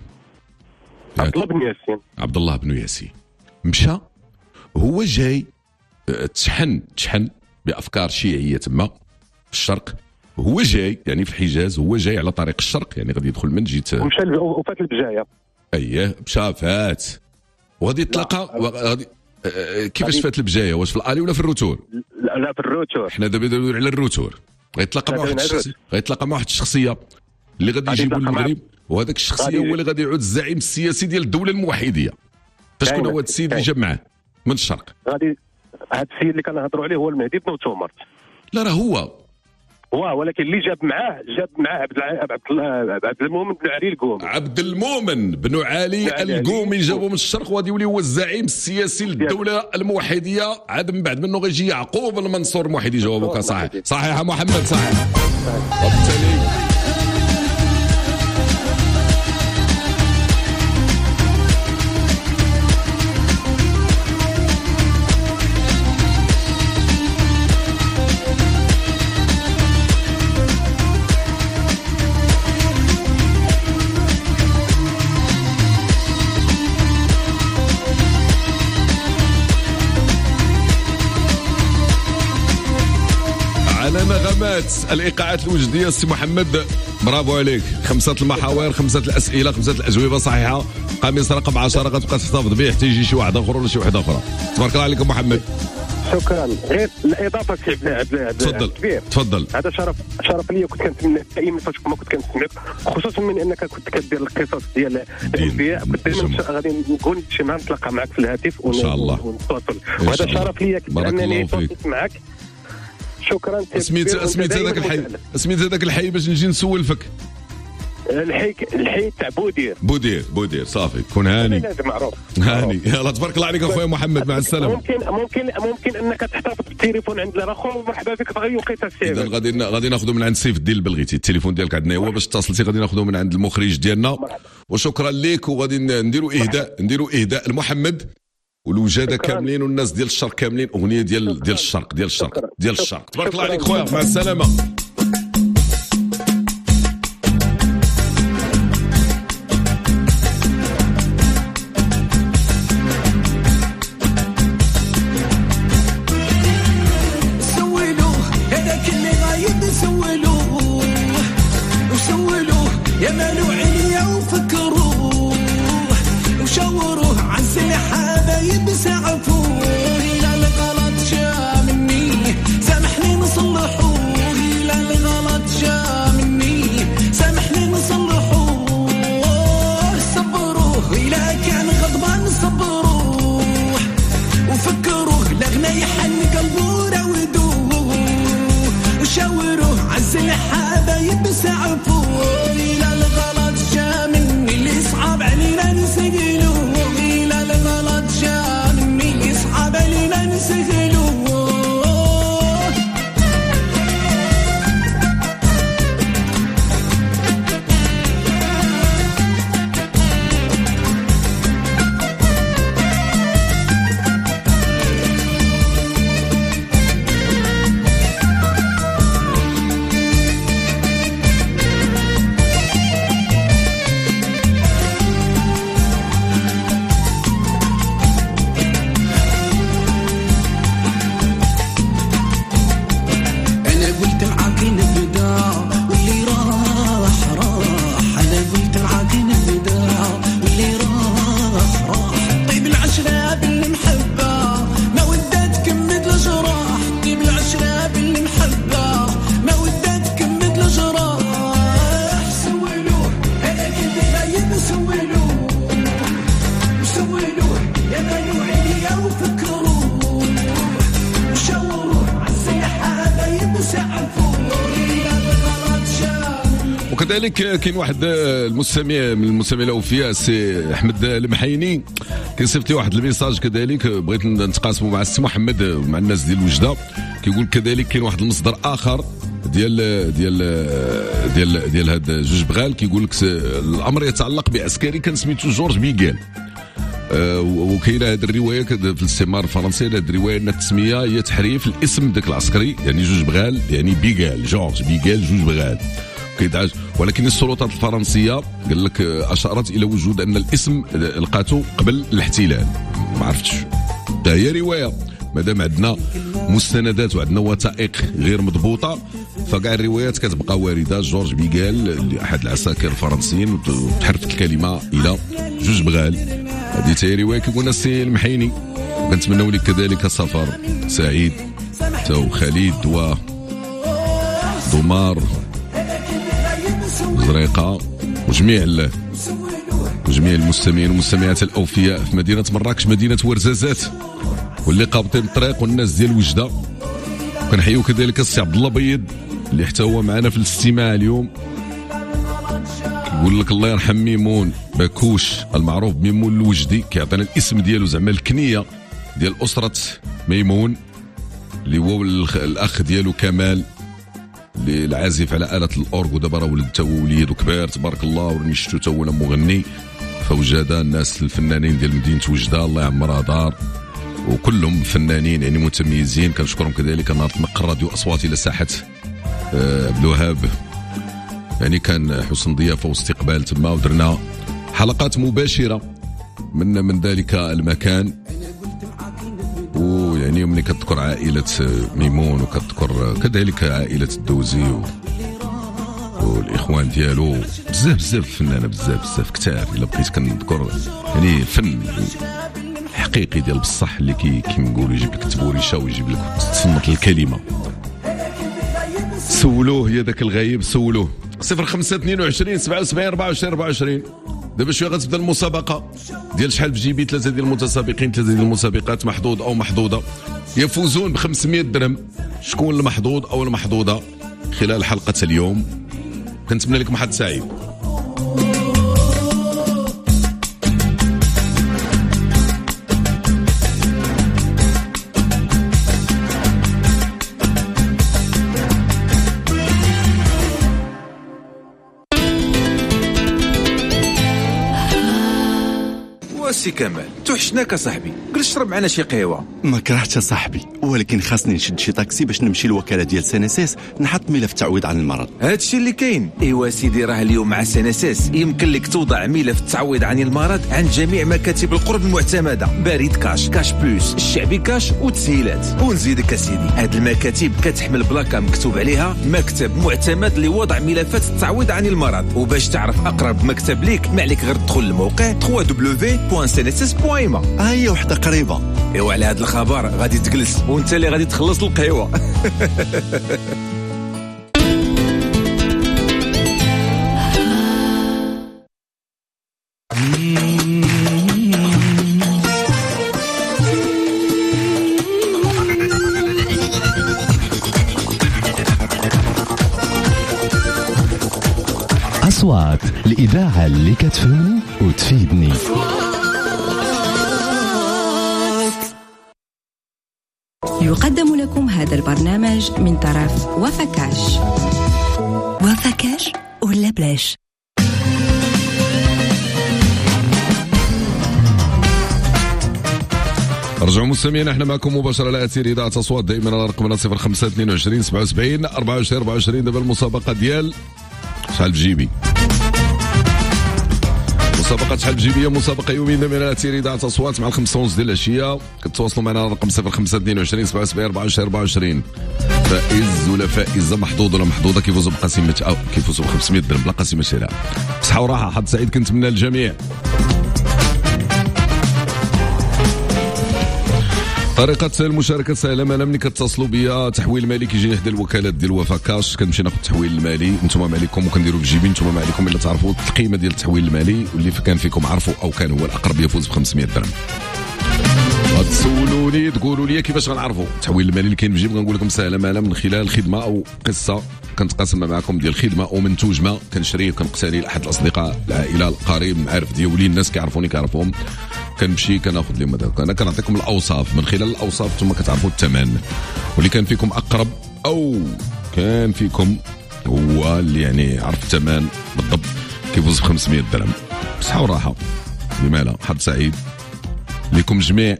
عبد الله بن ياسين. مشى هو جاي تشحن بافكار شيعيه تما في الشرق، هو جاي يعني في الحجاز، هو جاي على طريق الشرق، يعني غادي يدخل من جهه ومشى وفات البجايه. اييه مشى فات وغادي يتلاقى غادي كيفاش فات البجايه؟ واش في الالي ولا في الروتور؟ لا في الروتور. حنا دابا ندويو على الروتور. غيتلاقى مع واحد الشخصيه اللي غادي يجيبوا للمغرب، وهذاك الشخصيه هو اللي غادي يعود الزعيم السياسي ديال الدوله الموحديه. فشكون هو هذا السيد اللي جاب معاه من الشرق؟ غادي هذا السيد اللي كنهضروا عليه هو المهدي بن تومرت. لا راه هو ولكن اللي جاب معاه عبد المؤمن بن علي القومي. عبد المؤمن بن علي القومي جابوا من الشرق، وغادي يولي هو الزعيم السياسي للدوله الموحديه. عاد من بعد منه غيجي يعقوب المنصور الموحدي. جوابك صحيح يا محمد، صحيح. وبالتالي على نغمات الايقاعات الوجديه سي محمد، برافو عليك. 5 المحاور، 5 الاسئله، 5 الاجوبه صحيحه. قميص رقم 10 غتبقى تحتفظ به حتى يجي شي واحد اخر ولا شي واحده اخرى. تبارك الله عليكم محمد. شكرا. غير الاضافه سي عبد الكبير، تفضل. هذا شرف لي، كنت كنتمنى دائما فاش ما كنت كنسمعك، خصوصا من انك كنت كدير القصص ديال الانبياء. دائما غادي نقول شي نهار نتلاقى معك في الهاتف ان شاء الله ونتواصل، وهذا شرف لي انني تواصلت معك. شكرا. سميت هذاك الحي باش نجي نسول فيك. الحي تاع بودير صافي. كون هاني معروف. هاني. يلا تبارك الله عليك اخويا محمد، مع السلامه. ممكن انك تحتفظ بالتليفون عند الاخر. مرحبا بك في غير وقيته السير. اذا غادي ناخذه من عند سيف الدين اللي بلغيتي. التليفون ديالك عندنا هو، باش اتصلتي غادي ناخذه من عند المخرج ديالنا. وشكرا لك. وغادي نديروا اهداء لمحمد والوجاده كاملين والناس ديال الشرق كاملين، اغنيه ديال الشرق. تبارك الله عليك خويا، مع السلامه. حبايب سعفوه إلى الغلط جا مني سامحني نصلحوه إلى الغلط جا مني سامحني نصلحوه صبروه إلى كان غضبان صبروه وفكروه لغنا يحن قلبه راودوه وشاوروه عزل حبايب سعفوه إلى الغلط جا مني اللي صعب علينا نسجلوه إلى الغلط جا مني اللي صعب علينا نسجلوه وكذلك كاين واحد المستمع من المستمعين الاوفياء سي احمد المحيني كيصيفط لي واحد الميساج كذلك بغيت نتقاسموا مع السي محمد ومع الناس ديال وجده. كيقول كذلك كاين واحد المصدر اخر ديال هاد جوج بغال كيقول لك الامر يتعلق بعسكري كان سميتو جورج بيغال. وكاينه هذه الروايه في الاستعمار الفرنسي هذه الروايه ان التسميه هي تحريف الاسم داك العسكري يعني جوج بغال يعني بيغال جورج بيغال جوج بغال كيدعج. ولكن السلطات الفرنسيه قال لك اشارت الى وجود ان الاسم لقاتو قبل الاحتلال ما عرفتش. هي روايه مادام عندنا مستندات وعندنا وثائق غير مضبوطه فكاع الروايات كتبقى وارده. جورج بيغال احد العساكر الفرنسيين وتحرفت الكلمه الى جوج بغال. هذه تاهي روايه كيقولنا السي المحيني. كنتمناو لك كذلك سفر سعيد تو خالد ودمار زريقه وجميع المستمعين والمستمعات الاوفياء في مدينه مراكش مدينه ورزازات واللي قابطين الطريق والناس ديال وجده. كنحيو كذلك السي عبد الله بيض اللي حتى هو معنا في الاستماع اليوم. كيقول لك الله يرحم ميمون باكوش المعروف بميمون الوجدي كيعطينا الاسم ديالو زعما الكنيه ديال اسره ميمون اللي هو الاخ ديالو كمال اللي العازف على آلة الأورغ ودابا راه ولد تا وليد وكبار تبارك الله ورنيشتو تا هو مغني. فوجاده الناس الفنانين ديال مدينة وجدة الله يعمرها دار وكلهم فنانين يعني متميزين. كنشكرهم كذلك نهار تنقل راديو أصوات إلى ساحة عبد الوهاب يعني كان حسن ضيافة واستقبال تما ودرنا حلقات مباشرة من ذلك المكان. ويعني ملي كتذكر عائلة ميمون وكتذكر كذلك عائلة الدوزي والإخوان ديالو بزاف فنانة بزاف كتار. إلا بقيت كنذكر يعني فن حقيقي ديال بصح اللي كينقولوا يجيب لك التبوريشه ويجيب لك تصنت الكلمة. سولوه يا ذاك الغايب سولوه 0522 77 24. دابا شويه غتبدا المسابقه ديال شحال في جيبي 3 ديال المتسابقين 3 ديال المسابقات محظوظ او محظوظه يفوزون ب 500 درهم. شكون المحظوظ او المحظوظه خلال حلقه اليوم؟ كنتمنى لكم حد سعيد. سي كمال توحشناك صاحبي قل شرب معنا شي قهوه. ما كرهتش صاحبي ولكن خاصني نشد شي طاكسي باش نمشي للوكاله ديال سينيسيس نحط ملف تعويض عن المرض. هادشي اللي كاين. ايوا سيدي راه اليوم مع سينيسيس يمكن لك توضع ملف التعويض عن المرض عند جميع مكاتب القرب المعتمده. بريد كاش بلوس الشعبي كاش وتسهيلات. ونزيدك اسيدي هاد المكاتب كتحمل بلاكه مكتوب عليها مكتب معتمد لوضع ملفات التعويض عن المرض. وباش تعرف اقرب مكتب ليك ما عليك غير تدخل للموقع www.cnss.fr سينيسيس بويما. هي وحده قريبه. ايوا على هذا الخبر غادي تجلس وانت اللي غادي تخلص القهوه. أصوات الإذاعة اللي كتفهمني وتفيدني. يقدم لكم هذا البرنامج من طرف وفكاش. وفكاش ولا بلاش؟ رجعوا مستمعين، احنا معكم مباشرة على أثير إذاعة أصوات دائما على رقمنا 0522 77 24 24. دابا المسابقة ديال شحال بجيبي. مسابقة شحال بجيبي هي مسابقة يوميا من أثير إذاعة أصوات مع 5:30 ديال العشية. كتواصلوا معنا على رقم 0522 77 24 24. فائز ولا فائزة، محظوظ ولا محظوظة كيفوزوا بقسيمة أو كيفوزوا ب 500 درهم بلا قسيمة شراء. بصحة وراحة، حظ سعيد كنتمنى للجميع. طريقة المشاركة سهلة، ملي كتصلوا بيا تحويل مالي كيجي حدا الوكالات ديال وفا كاش، كنمشي ناخذ التحويل المالي، نتوما ما عليكم وكنديروا في جيبي، نتوما ما عليكم الا تعرفوا القيمة ديال التحويل المالي، واللي كان فيكم عرفوا او كان هو الاقرب يفوز ب 500 درهم. غتسولوني تقولوا لي كيفاش غنعرفوا التحويل المالي اللي كاين في جيب، غنقول لكم سهلة مالا من خلال خدمة او قصة كنتقاسم معكم ديال خدمة او منتوج ما كنشريه وكنقتنيه لاحد الاصدقاء، العائلة، القريب، المعارف ديالي، الناس كيعرفوني كيعرفوهم، كنمشي كناخذ لهم هذاك. انا كنعطيكم الاوصاف، من خلال الاوصاف ثم كتعرفوا الثمن، واللي كان فيكم اقرب او كان فيكم هو اللي يعني عرف الثمن بالضبط كيفوز ب 500 درهم. بصحة وراحة، لما لا، حظ سعيد لكم جميع.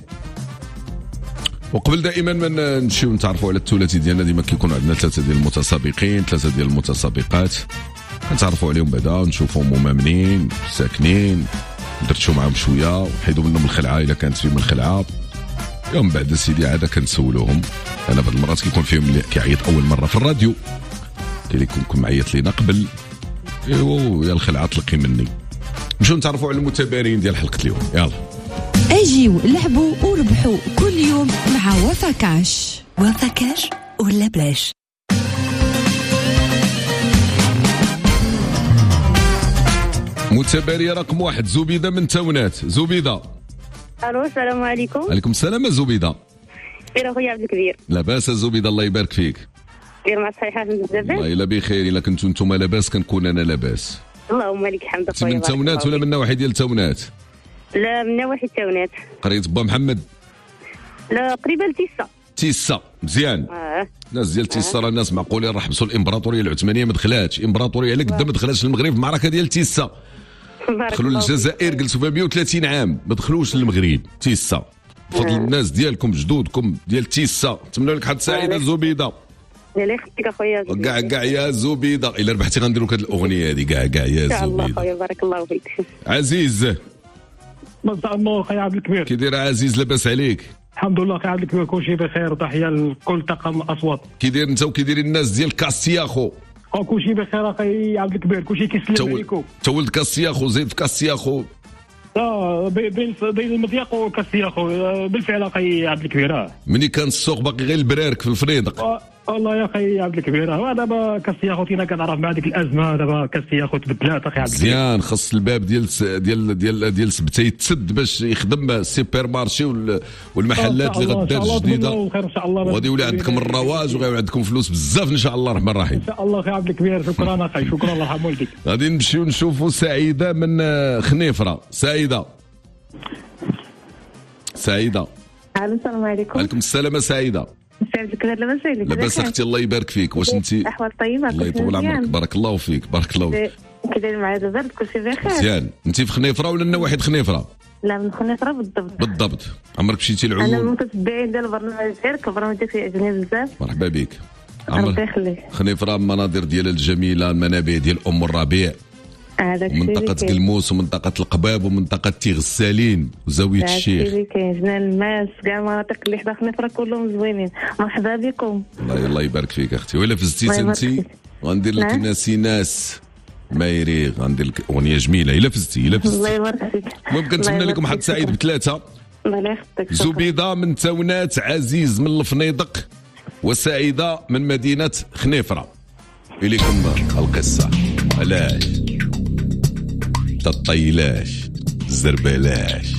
وقبل دائما ما نمشيو نتعرفوا على الثلاثي ديالنا، ديما كيكونوا عندنا 3 ديال المتسابقين، 3 ديال المتسابقات، كنتعرفوا عليهم بعدا، نشوفهم هما منين ساكنين، درتشو معاهم شويه وحيدوا منهم الخلعه الا كانت فيهم الخلعه. يوم بعد سيدي عاده كنسولوهم. انا بعض المرات كيكون فيهم اللي كيعيط اول مره في الراديو، كاين اللي كيكون معيط لينا قبل، ايوا يا الخلعه تلقي مني. نمشيو نتعرفوا على المتابعين ديال حلقه اليوم. يلا اجيو لعبوا وربحوا كل يوم مع وفكاش. وفكاش ولا بلاش؟ متابعية رقم 1 زبيدة من تونات. زبيدة. الو السلام عليكم. عليكم السلام زبيدة. خير اخويا عبد الكبير. لاباس زبيدة الله يبارك فيك. غير مع الصحيحة بزاف. والله الا بخير، الا كنتو نتوما لاباس كنكون انا لاباس. اللهم لك الحمد اخويا. من تونات ولا من نواحي ديال تونات؟ لا من نواحي تونات. قرية با محمد؟ لا قريبة لتيسا. تيسا مزيان. ناس ديال تيسا راه الناس معقولين، راه حبسوا الامبراطوريه العثمانيه ما دخلاتش، امبراطوريه على قد ما دخلاتش للمغرب في المعركه ديال تيسا. دخلوا للجزائر جلسوا فيها 130 عام ما دخلوش للمغرب. تيسا بفضل الناس ديالكم جدودكم ديال تيسا. نتمنى لك حد سعيده زبيده. الله يخليك اخويا. كاع يا زبيده، الا ربحتي غنديروا لك هذه الاغنيه هذه كاع يا زبيده. ان شاء الله اخويا بارك الله فيك. عزيز مساء النور خويا عبد الكبير. كي داير عزيز؟ لاباس عليك؟ الحمد لله خويا عبد الكبير كلشي بخير، وتحيه لكل طاقم الاصوات. كي داير انت وكي داير الناس ديال كاستياخو؟ كلشي بخير اخي عبد الكبير، كلشي كيسلم عليكم. تولد كاستياخو، زيد في كاستياخو. بين المضياق وكاستياخو بالفعل اخي عبد الكبير. مني كان السوق باقي غير البرارك في الفريدق. والله يا اخي عبد الكبير، دابا كاستياخو تينا كنعرف مع ديك الازمه، دابا كاستياخو تبدلات اخي عبد الكبير. مزيان، خص الباب ديال سبته يتسد باش يخدم السوبر مارشي والمحلات اللي غدار جديده. وخير ان شاء الله. وغادي يولي عندكم الرواج وغيولي عندكم فلوس بزاف ان شاء الله الرحمن الرحيم. ان شاء الله اخي عبد الكبير. شكرا اخي، شكرا الله يرحم والديك. غادي نمشيو نشوفوا سعيده من خنيفره. سعيده. الو السلام عليكم. وعليكم السلام سعيده. عبد الكبير لاباس عليك؟ لاباس اختي الله يبارك فيك. واش انت الاحوال طيبه؟ الله يطول عمرك. بارك الله فيك. بارك الله فيك. كي داير معايا البرد؟ كلشي بخير؟ مزيان. انت في خنيفره ولا نواحي خنيفره؟ لا من خنيفره بالضبط. بالضبط. عمرك مشيتي لعيون؟ انا متتبعين ديال البرنامج ديالك، البرنامج ديالك يعجبني بزاف. مرحبا بك. ربي يخليك. خنيفره المناظر ديالها الجميله، المنابع ديال ام الربيع، ومنطقة قلموس ومنطقة القباب ومنطقة تيغسالين وزاوية الشيخ. كاين جنان الماس، كاع المناطق اللي حدا خنيفرة كلهم زوينين. مرحبا بكم. الله يبارك فيك اختي. ولا فزتي انت غندير لك ناس مايري غندير لك اغنيه جميله الا فزتي الله يبارك فيك. المهم كنتمنى لكم حظ سعيد بثلاثه. الله يخطيك. زبيده من تاونات، عزيز من الفنيدق، وسعيده من مدينه خنيفره. اليكم القصه. علاش تطيلاش زربلاش؟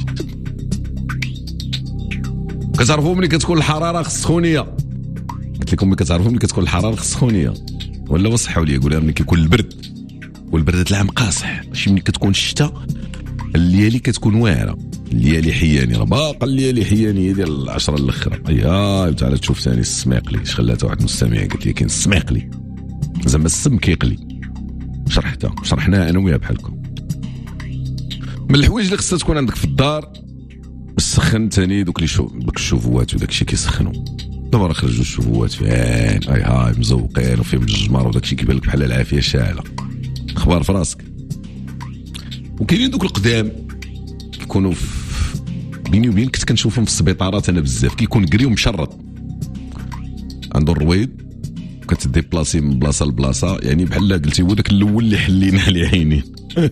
كتعرفوا ملي كتكون الحراره خص سخونيه. قلت لكم ملي كتعرفوا ملي كتكون الحراره خص سخونيه ولا وصحوا لي. قولها ملي كيكون البرد، والبرد العام قاصح. ماشي ملي كتكون الشتاء الليالي كتكون واعره. الليالي حياني، راه باقا الليالي حيانيه ديال 10 الاخر. ايوا تعال تشوف ثاني السميقلي. اش خلاتها واحد المستمع قالت لي كاين السميقلي زعما السم كيقلي. شرحناها انا وياه بحالكم. من الحوايج اللي خصها تكون عندك في الدار السخن ثاني دوك الشوفوات وداك الشيء كيسخنوا. دابا راه خرجوا الشوفوات فين هاي مزوقين وفيهم الجمار وداك الشيء كيبان لك بحال العافيه شاعله. اخبار في راسك. وكاينين دوك القدام كيكونوا بيني وبين كنت كنشوفهم في السبيطارات انا بزاف. كيكون كري ومشرط، عنده الرويض، كتديبلاسي من بلاصه لبلاصه. يعني بحال قلتي هو داك الاول اللي حلينا عليه عينين.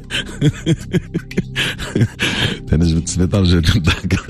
انا جبت السبيطار جات نضحك.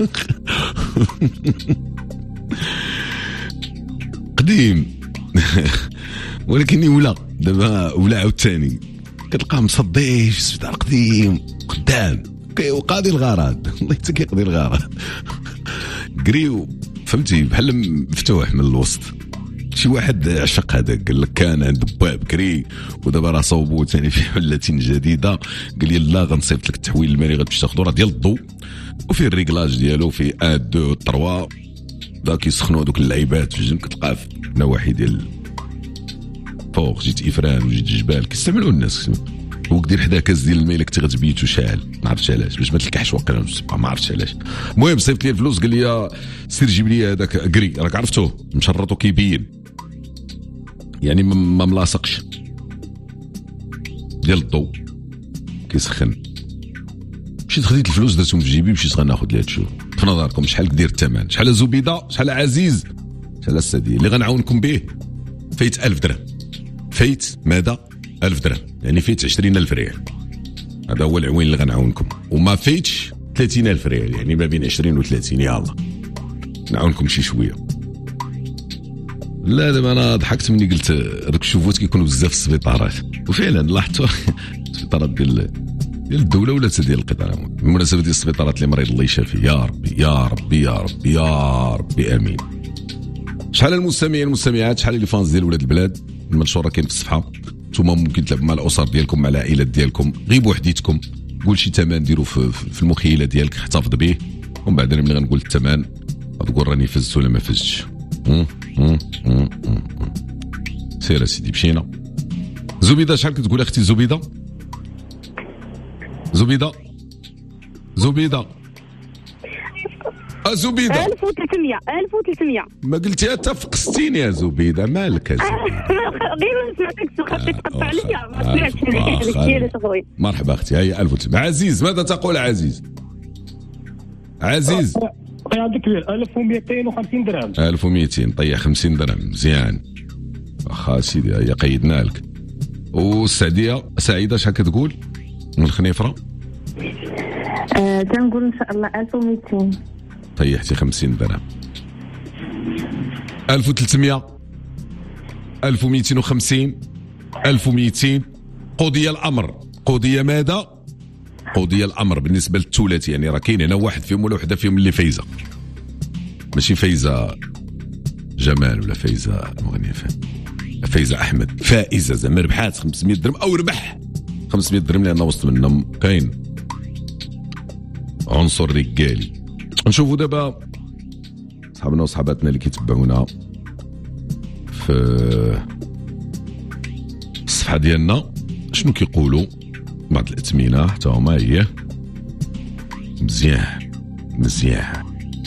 قديم ولكن ولا دابا ولا عاوتاني كتلقاه مصدي في السبيطار قديم قدام وقاضي الغرض. الله حتى كيقضي الغرض. قريو فهمتي بحال مفتوح من الوسط. شي واحد عشق هذاك قال لك كان عنده باب كري ودابا راه صوبوا ثاني في حلتين جديده. قال لي لا غنصيفط لك التحويل المالي غتمشي تاخذو راه ديال الضو وفيه الريغلاج ديالو في 1 2 3 دا كيسخنوا هذوك اللعيبات في الجنب. كتلقاه في النواحي ديال فوق جيت افران وجيت جبال كيستعملوا الناس. ودير حدا كاس ديال الماء الا كنتي غتبيت وشاعل ما عرفتش علاش باش ما تلكحش واقيلا ما عرفتش علاش. المهم صيفط لي الفلوس قال لي سير جيب لي هذاك كري راك عرفتوه مشرط وكيبين يعني ما ملاصقش ديال الضو كيسخن. مشيت خديت الفلوس درتهم في جيبي مشيت غناخذ لي هادشي. في نظركم شحال كدير الثمن؟ شحال زبيده؟ شحال عزيز؟ شحال السدي اللي غنعاونكم به؟ فايت 1000 درهم. فايت ماذا؟ 1000 درهم يعني فايت 20,000 ريال. هذا هو العوين اللي غنعاونكم. وما فايتش 30,000 ريال يعني ما بين 20 و 30. يلا نعاونكم شي شويه. لا دابا انا ضحكت مني قلت راك الشوفوت كيكونوا بزاف في السبيطارات وفعلا لاحظتوا السبيطارات ديال الدوله ولا ديال القطاع. بالمناسبه ديال السبيطارات اللي مريض الله يشافيه يا ربي يا ربي يا ربي يا ربي امين. شحال المستمعين المستمعات شحال لي فانز ديال ولاد البلاد المنشوره كاين في الصفحه. نتوما ممكن تلعبوا مع الاسر ديالكم مع العائلات ديالكم. غيبوا وحديتكم قول شي ثمن ديروا في المخيله ديالك احتفظ به ومن بعد ملي غنقول الثمن غتقول راني فزت ولا ما فزتش. سير سيدي مشينا. زبيده شحال كتقول اختي زبيده؟ زبيده زبيده زبيده 1300 ما قلتيها حتى فقستيني يا زبيده. مالك يا زبيده؟ غير سمعتك خاصك تقطع عليا ما سمعتش هذيك اخويا. مرحبا اختي. هيا 1300. عزيز ماذا تقول عزيز؟ عزيز عندك 1250 درهم. 1200 طيح 50 درهم مزيان. واخا سيدي هيا قيدنا لك. والسعديه سعيده شحال كتقول من الخنيفره؟ تنقول ان شاء الله 1200. طيحتي 50 درهم. 1300 1250 1200. قضي الامر. قضي ماذا؟ قضي الامر بالنسبه للثلاث. يعني راه كاين هنا واحد فيهم ولا وحده فيهم اللي فايزه ماشي فايزه جمال ولا فايزه مغنيه فايزه احمد. فائزه زعما ربحات 500 درهم او ربح 500 درهم لان وسط منهم كاين عنصر رجالي. نشوفوا دابا صحابنا وصحاباتنا اللي كيتبعونا في الصفحه ديالنا شنو كيقولوا. بعض الاثمنه حتى هما هي مزيان مزيان.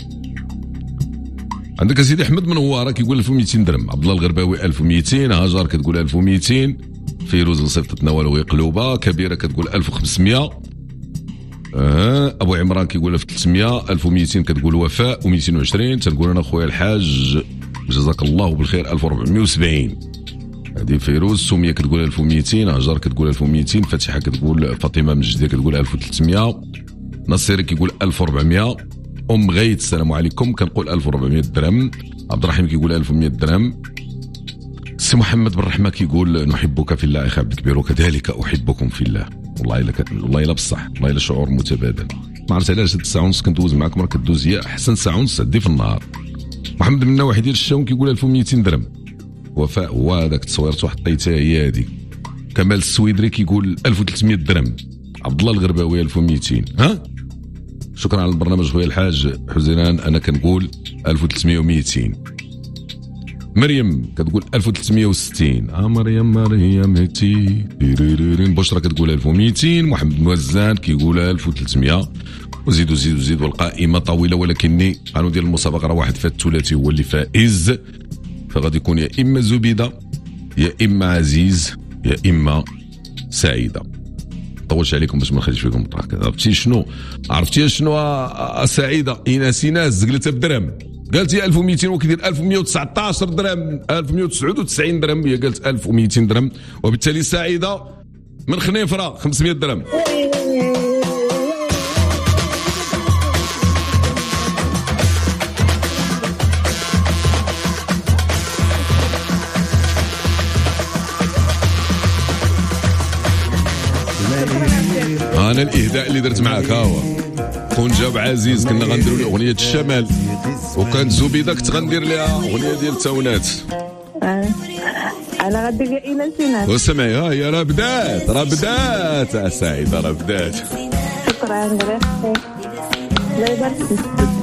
عندك سيدي احمد منواره كيقول 1200 درهم. عبد الله الغرباوي 1200. هاجر كتقول 1200. فيروز صيفطتنا ولو قلوبه. كبيره كتقول 1500. ابو عمران كيقول 1300. 1200 كتقول وفاء. و220 تنقول انا خويا الحاج جزاك الله بالخير 1470. هذه فيروز. سميه كتقول 1200، هاجر كتقول 1200، فاتحه كتقول، فاطمه من جديده كتقول 1300، نصيري كيقول 1400، ام غيث السلام عليكم كنقول 1400 درهم، عبد الرحيم كيقول 1100 درهم، سي محمد بن الرحمه كيقول نحبك في الله اخي عبد الكبير وكذلك احبكم في الله. والله الا بصح، والله الا شعور متبادل. ما عرفت علاش هاد الساعه ونص كندوز معاكم، راه كدوز هي احسن ساعه ونص عندي في النهار. محمد من النواحي ديال الشاون كيقول 1200 درهم. وفاء هو هذاك التصويرات واحد طيتها هي هذه. كمال السويدري كيقول 1300 درهم. عبد الله الغرباوي 1200. ها شكرا على البرنامج خويا الحاج حزينان، انا كنقول 1300 و200. مريم كتقول 1360. مريم هتي. بشرى كتقول 1200. محمد موزان كيقول 1300. وزيد والقائمه طويله، ولكني قانون ديال المسابقه راه واحد فات الثلاثي هو اللي فائز، فغادي يكون يا اما زبيده يا اما عزيز يا اما سعيده. طولش عليكم باش ما نخرجش فيكم الضحك. عرفتي شنو سعيده؟ ايناس زقلتها بدرهم، قالت هي 1200 وكيدير 1119 درهم، 1199 درهم، هي قالت 1200 درهم، وبالتالي سعيده من خنيفره 500 درهم. انا الاهداء اللي درت معاك ها هو كون جاب عزيز كنا غنديروا له اغنيه الشمال، وكانت زبيده كنت غندير لها اغنيه ديال التاونات. انا غادي لها الى سينات. وسمعي ها هي راه بدات سعيده راه بدات. شكرا الله يبارك فيك.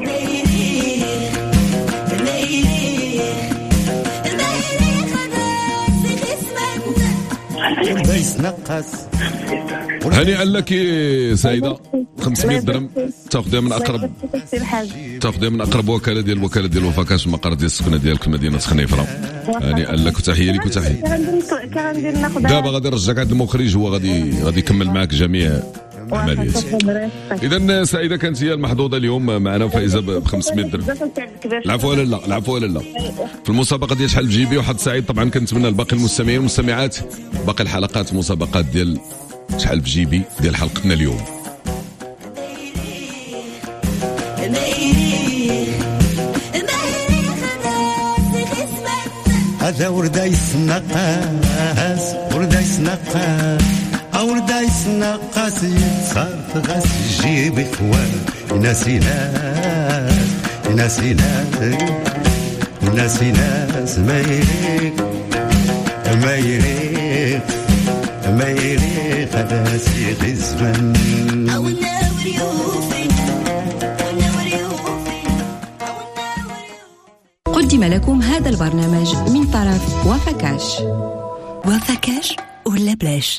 هنيئا لك سعيده. 500 درهم تاخذها من اقرب وكاله ديال وفاكاش المقر ديال السكنه ديالك في مدينه خنيفره. هنيئا لك وتحيه لك وتحيه. دابا غادي نرجعك عند المخرج، هو غادي يكمل معك جميع العمليات. اذا سعيده كانت هي المحظوظه اليوم معنا فائزه ب 500 درهم. العفو ولا لا. في المسابقه ديال شحال في جيبي وحد سعيد. طبعا كنتمنى لباقي المستمعين والمستمعات باقي الحلقات المسابقات ديال شحال في جيبي ديال حلقتنا اليوم. هذا وردايس نقاس وردايس نقاس يتصرف غاس جيب خوان ناس ما يريق هذا سيغ الزمن. قدم لكم هذا البرنامج من طرف وفاكاش ولا بلاش.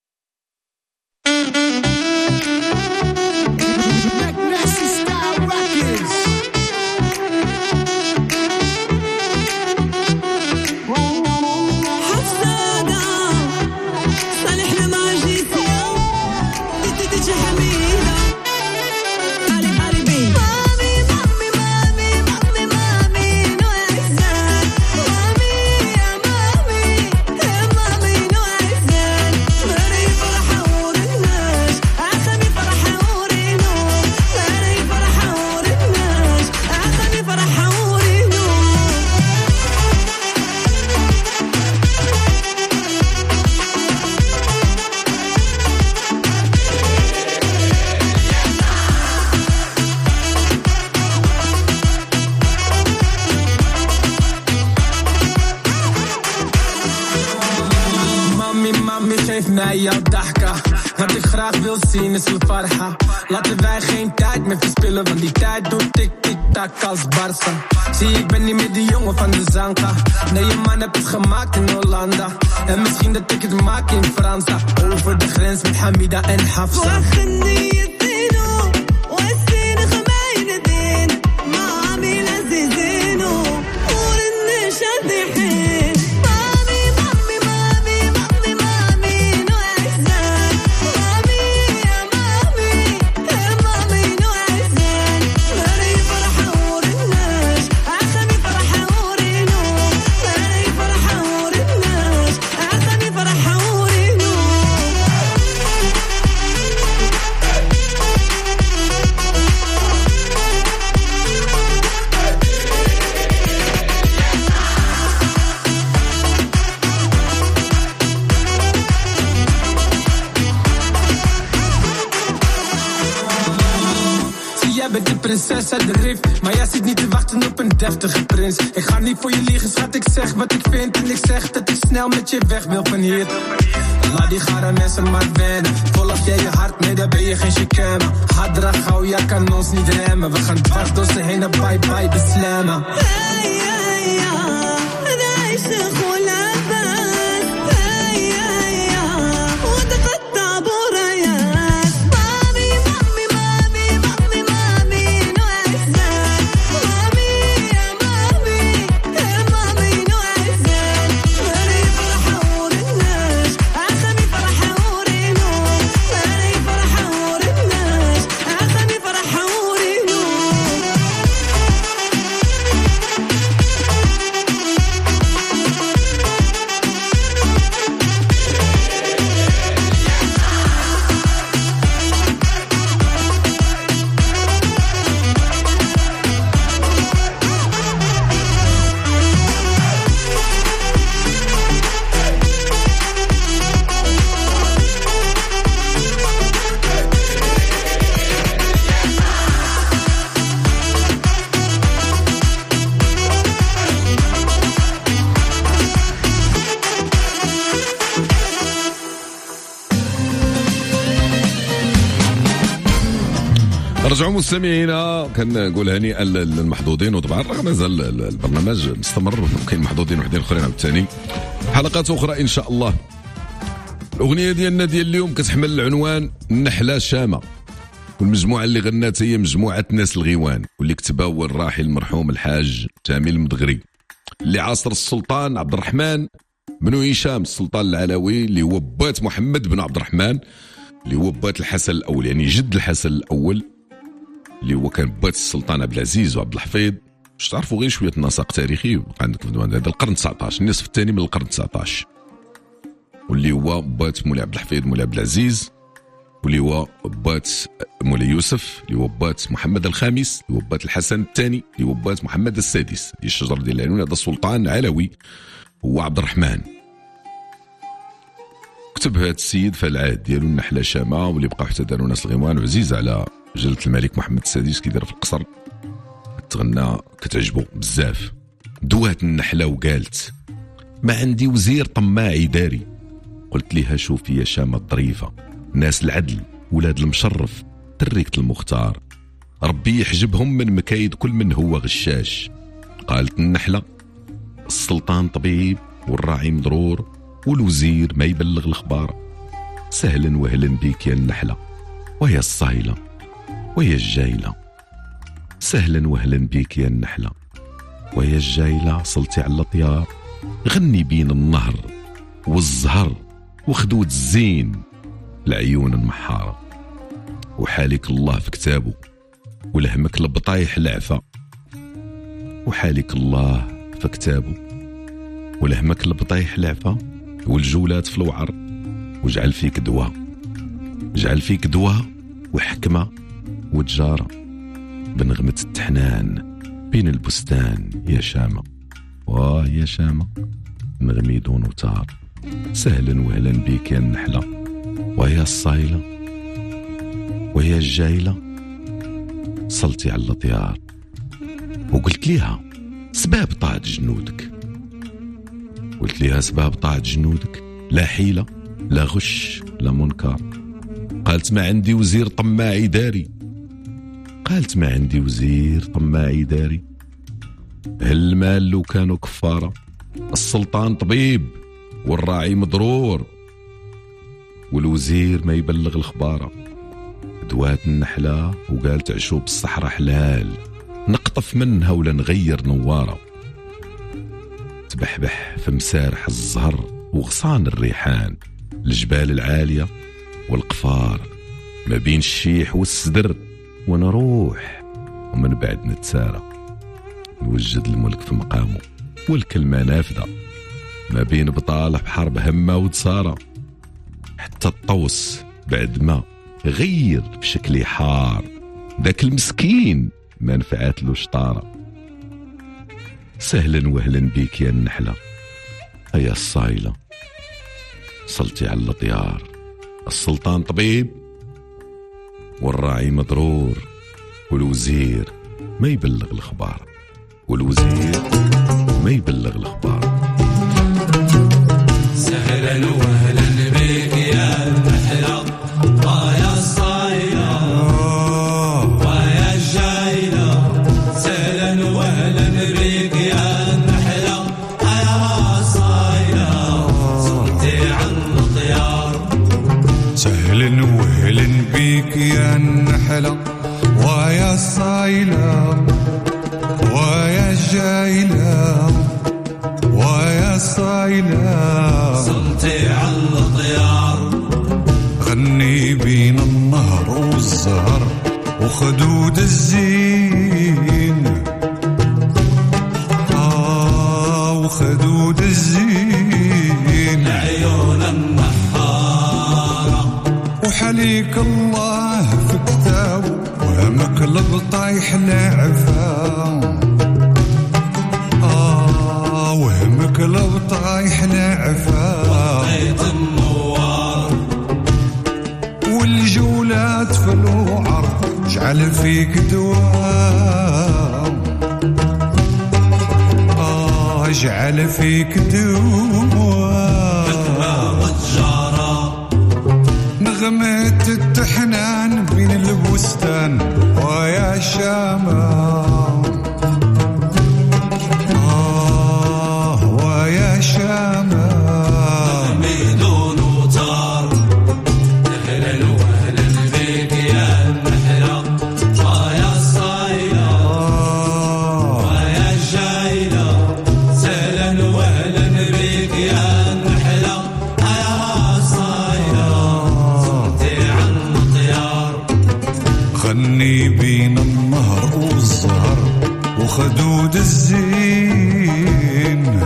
Mij jouw dachka, want ik graag wil zien is veel farha. Laten wij geen tijd meer verspillen, want die tijd doet tik-tik-tak als Barca. Zie, ik ben niet meer de jongen van de Zanka. Nee, je man hebt het gemaakt in Hollanda. En misschien dat ik het maak in Fransa. Over de grens met Hamida en Hafsa. vers uit de rif. Maar jij zit niet te wachten op een deftige prins. Ik ga niet voor je liegen, schat, ik zeg wat ik vind. En ik zeg dat ik snel met je weg wil van hier. Laat die garanessen maar wennen. Volg jij je hart, nee, daar ben je geen chicane. Hadra gauw, jij kan ons niet remmen. We gaan dwars door ze heen en bye bye beslemmen. Hey, hey, ja, daar is een goede band. Hey, hey, ja, wat een getabora, ja. Mami, mami, mami, mami, mami, no exen. Mami, ja, mami, ja, mami, no exen. Mari فرحة ورناش, أخمي فرحة ورينو. Mari فرحة ورناش, أخمي فرحة ورينو. رجعوا مستمعينا، كنقول هنيئا للمحظوظين، وطبعا رغم مازال البرنامج مستمر وكاين محظوظين وحدين اخرين عاوتاني حلقات اخرى ان شاء الله. الاغنيه ديالنا ديال اليوم كتحمل العنوان النحله شامه، والمجموعه اللي غنات هي مجموعه ناس الغيوان، واللي كتبها هو الراحل المرحوم الحاج تامي المدغري، اللي عاصر السلطان عبد الرحمن بن هشام السلطان العلوي، اللي هو بات محمد بن عبد الرحمن، اللي هو بات الحسن الاول، يعني جد الحسن الاول، اللي هو كان بات السلطان عبد العزيز وعبد الحفيظ. باش تعرفوا غير شويه النسق تاريخي، عندك هذا القرن 19، النصف الثاني من القرن 19، واللي هو بات مولاي عبد الحفيظ مولاي عبد العزيز، واللي هو بات مولاي يوسف، اللي هو بات محمد الخامس، اللي هو بات الحسن الثاني، اللي هو بات محمد السادس. دي الشجره ديال العنون، هذا السلطان علوي هو عبد الرحمن. كتب هذا السيد في العهد ديالو النحله شامه، واللي بقاو حتى داروا ناس الغيوان، وعزيز على جلالة الملك محمد السادس كيدير في القصر، تغنى كتعجبو بزاف. دوات النحله وقالت: ما عندي وزير طماع يداري، قلت ليها شوفي يا شامه الظريفه، ناس العدل ولاد المشرف تريكة المختار، ربي يحجبهم من مكايد كل من هو غشاش. قالت النحله: السلطان طبيب والراعي مضرور، والوزير ما يبلغ الاخبار. سهلا وهلا بيك يا النحله ويا الصايله ويا الجايله، سهلا وهلا بيك يا النحله ويا الجايله، صلتي على طيار، غني بين النهر والزهر وخدود الزين العيون المحاره، وحالك الله في كتابه ولهمك البطايح العفا، وحالك الله في كتابه ولهمك البطايح العفا، والجولات في الوعر، وجعل فيك دواء، جعل فيك دواء وحكمه وتجاره، بنغمه التحنان بين البستان يا شامه، واه يا شامه نغمي دون وتار. سهلا وهلا بيك يا النحله ويا الصايله ويا الجايله، صلتي على طيار، وقلت ليها سباب طاعة جنودك، قلت ليها سباب طاعة جنودك لا حيلة لا غش لا منكر. قالت: ما عندي وزير طماع يداري، قالت: ما عندي وزير طماع يداري، هالمال لو كانوا كفارة، السلطان طبيب والراعي مضرور، والوزير ما يبلغ الخبارة. دوات النحلة وقالت: عشو بالصحراء حلال، نقطف منها ولا نغير نوارة، تبحبح في مسارح الزهر وغصان الريحان، الجبال العالية والقفار، ما بين الشيح والسدر، ونروح ومن بعد نتسارى، نوجد الملك في مقامه والكلمة نافذة، ما بين بطالة بحرب همة وتصارى، حتى الطوس بعد ما غير بشكل حار، ذاك المسكين ما نفعت له شطارة. سهلا وهلا بيك يا النحلة يا الصايلة، صلتي على الطيار، السلطان طبيب والراعي مضرور، والوزير ما يبلغ الأخبار، والوزير ما يبلغ الأخبار. سهلا وهلا بك يا النحلة ويا الصايلة ويا الجايلة. سهلا وهلا بك يا النحلة يا الصايلة صرتي عن الطيار. سهلا وهلا بك يا النحلة ويا الصايلة ويا الجايلة ويا الصايلة صرتي على الطيار. غني بين النهر والزهر وخدود الزين وخدود الزين عيون النحارة وحليك الله في كتابه ومقلب طايح لعفا ومقلب طايح لعفا وطيت النوار والجولات في الوعر جعل فيك دوام جعل فيك دوام نغمة التحنان بين البستان ويا شامة ويا شامة ميدون وطار. أهلا وأهلا بك يا النحلة ويا الصايلة ويا الجايلة. سهلا وأهلا بك يا النحلة يا الصايلة صرتي عن الطيار. غني بين النهر والزهر وخدود الزين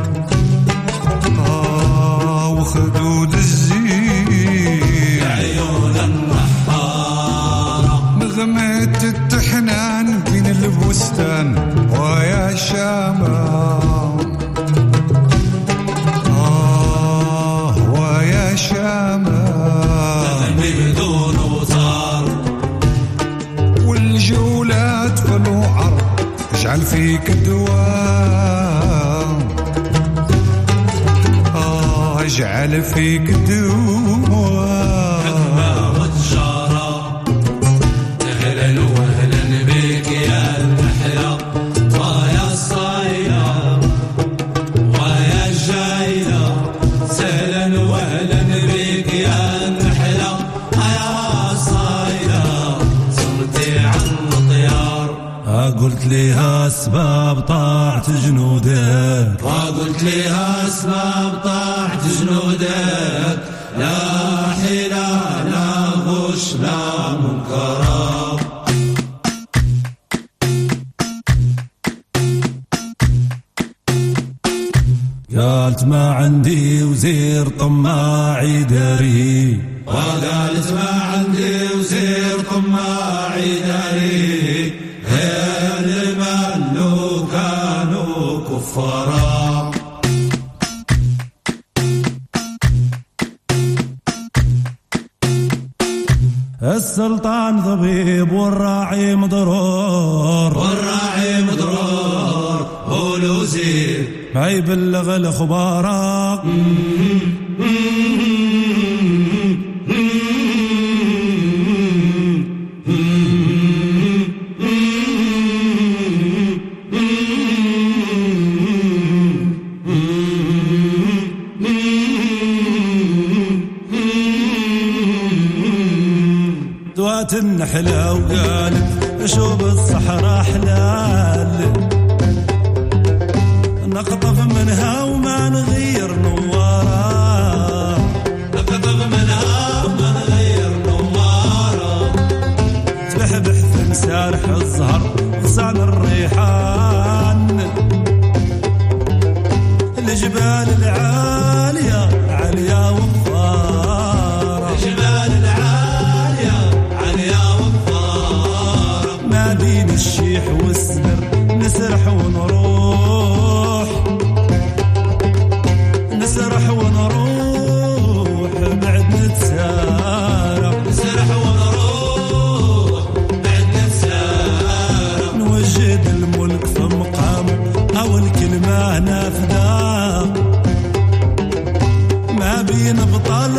وخدود الزين عيون النحارة نغمة التحنان بين البستان ويا شامة ويا شامة بدون وطار والجولات في الوعر اجعل فيك دوام اجعل فيك دوام وتجارة. أهلا وأهلا بك يا النحلة ويا الصايلة ويا الجايلة. سهلا وأهلا بك يا النحلة يا الصايلة صرتي عن الطيار. قلت ليها اسباب طاعت جنودك وقلت لها اسباب طاعت جنودك. لا حيلة لا غش لا منكرة. قالت ما عندي وزير طماعي داري وقالت ما عندي وزير طماعي داري غير الملو كانوا كفارا. السلطان ضبيب والراعي مضرور والراعي مضرور والوزير ما يبلغ الأخبار. دوات النحلة وقالت شوب الصحراء حلال نقطف منها وما نغير نوارا. نقطف منها وما نغير نوارا. تبحبح في مسارح الزهر غصان الريحان. الجبال العالية عالية وفارة. الجبال العالية عالية وفارة. ما بين الشيح والسماء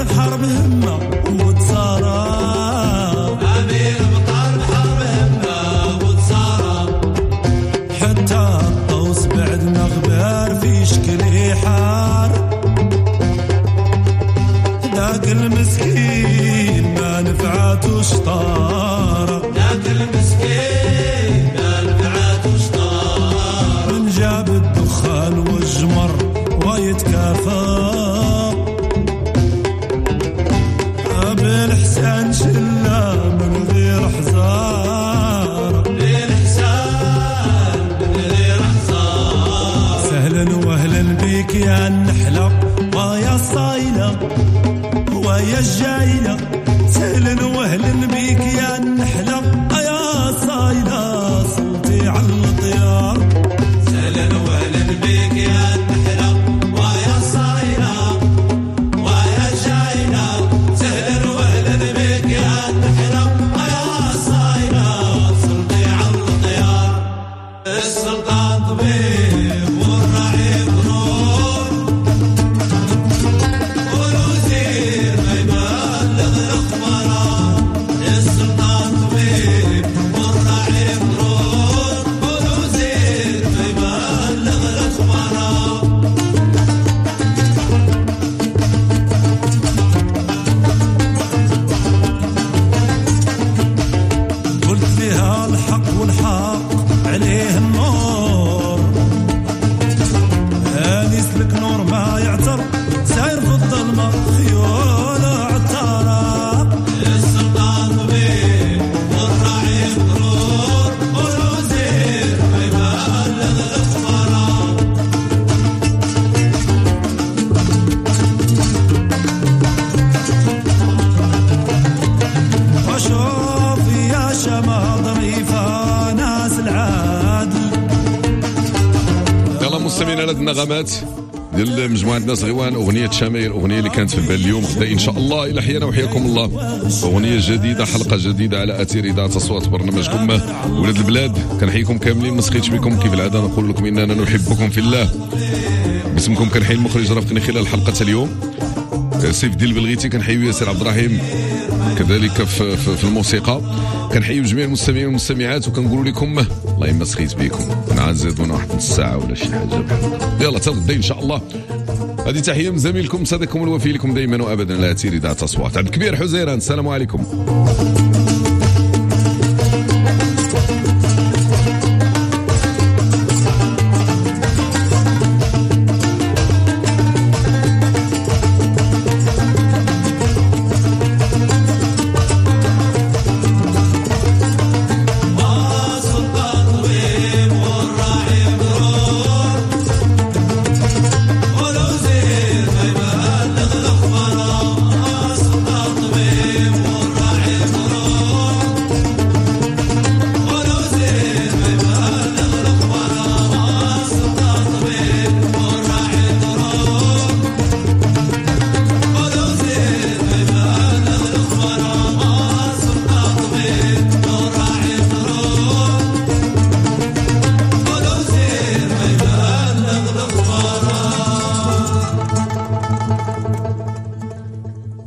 بحرب همة وتصارى أمير بطار بحرب همة وتصارى حتى الطوس بعد مغبر في شكل حار ذاك المسكين ما نفعته شطارة ذاك المسكين ما نفعته شطارة من جاب الدخان والجمر ويتكافى بالحسان شلة من غير حزارة بالحسان من غير حزارة سهلا وهلا بك يا النحلة ويا الصايلة ويا الجايلة سهلا وهلا بك يا النحلة يا الصايلة صوتي على الطيار سهلا وهلا بك يا النحلة ويا الصايلة ويا الجايلة سهلا وهلا بك يا النحلة يا الصايلة صوتي على الطيار السلطان طبيب والرعيب نور والوزير ما يبلغ الأخبار السلطان طبيب والرعيب نور والوزير ما يبلغ الأخبار قلت فيها الحق والحق عليه النور انيس لك نور ما يعتر ساير في الظلمه خيول عطاره السلطان طبيب والرعيب ضرور والوزير ما يبلغ الاخبار وشوف يا شمال ظريفه ناس العادل يلا مستمعينا هذه النغمات ديال مجموعة ناس غيوان أغنية شماير، أغنية اللي كانت في البال اليوم غدا إن شاء الله إلى حيانا وحياكم الله. أغنية جديدة، حلقة جديدة على أثير إذاعة أصوات برنامجكم ولاد البلاد. كنحييكم كاملين، ما سخيتش بكم كيف العادة نقول لكم إننا نحبكم في الله. باسمكم كنحيي المخرج رافقني خلال حلقة اليوم سيف ديال بلغيتي، كنحيي ياسر عبد الرحيم كذلك في الموسيقى، كنحيي جميع المستمعين والمستمعات وكنقول لكم والله ما سخيت بكم، نعززونا واحد نص ساعة ولا شي حاجة. يلا حتى غدا إن شاء الله. هذه تحية من زميلكم صديقكم الوفي لكم دائما وأبدا على أثير إذاعة أصوات عبد الكبير حزيران. السلام عليكم. طبيب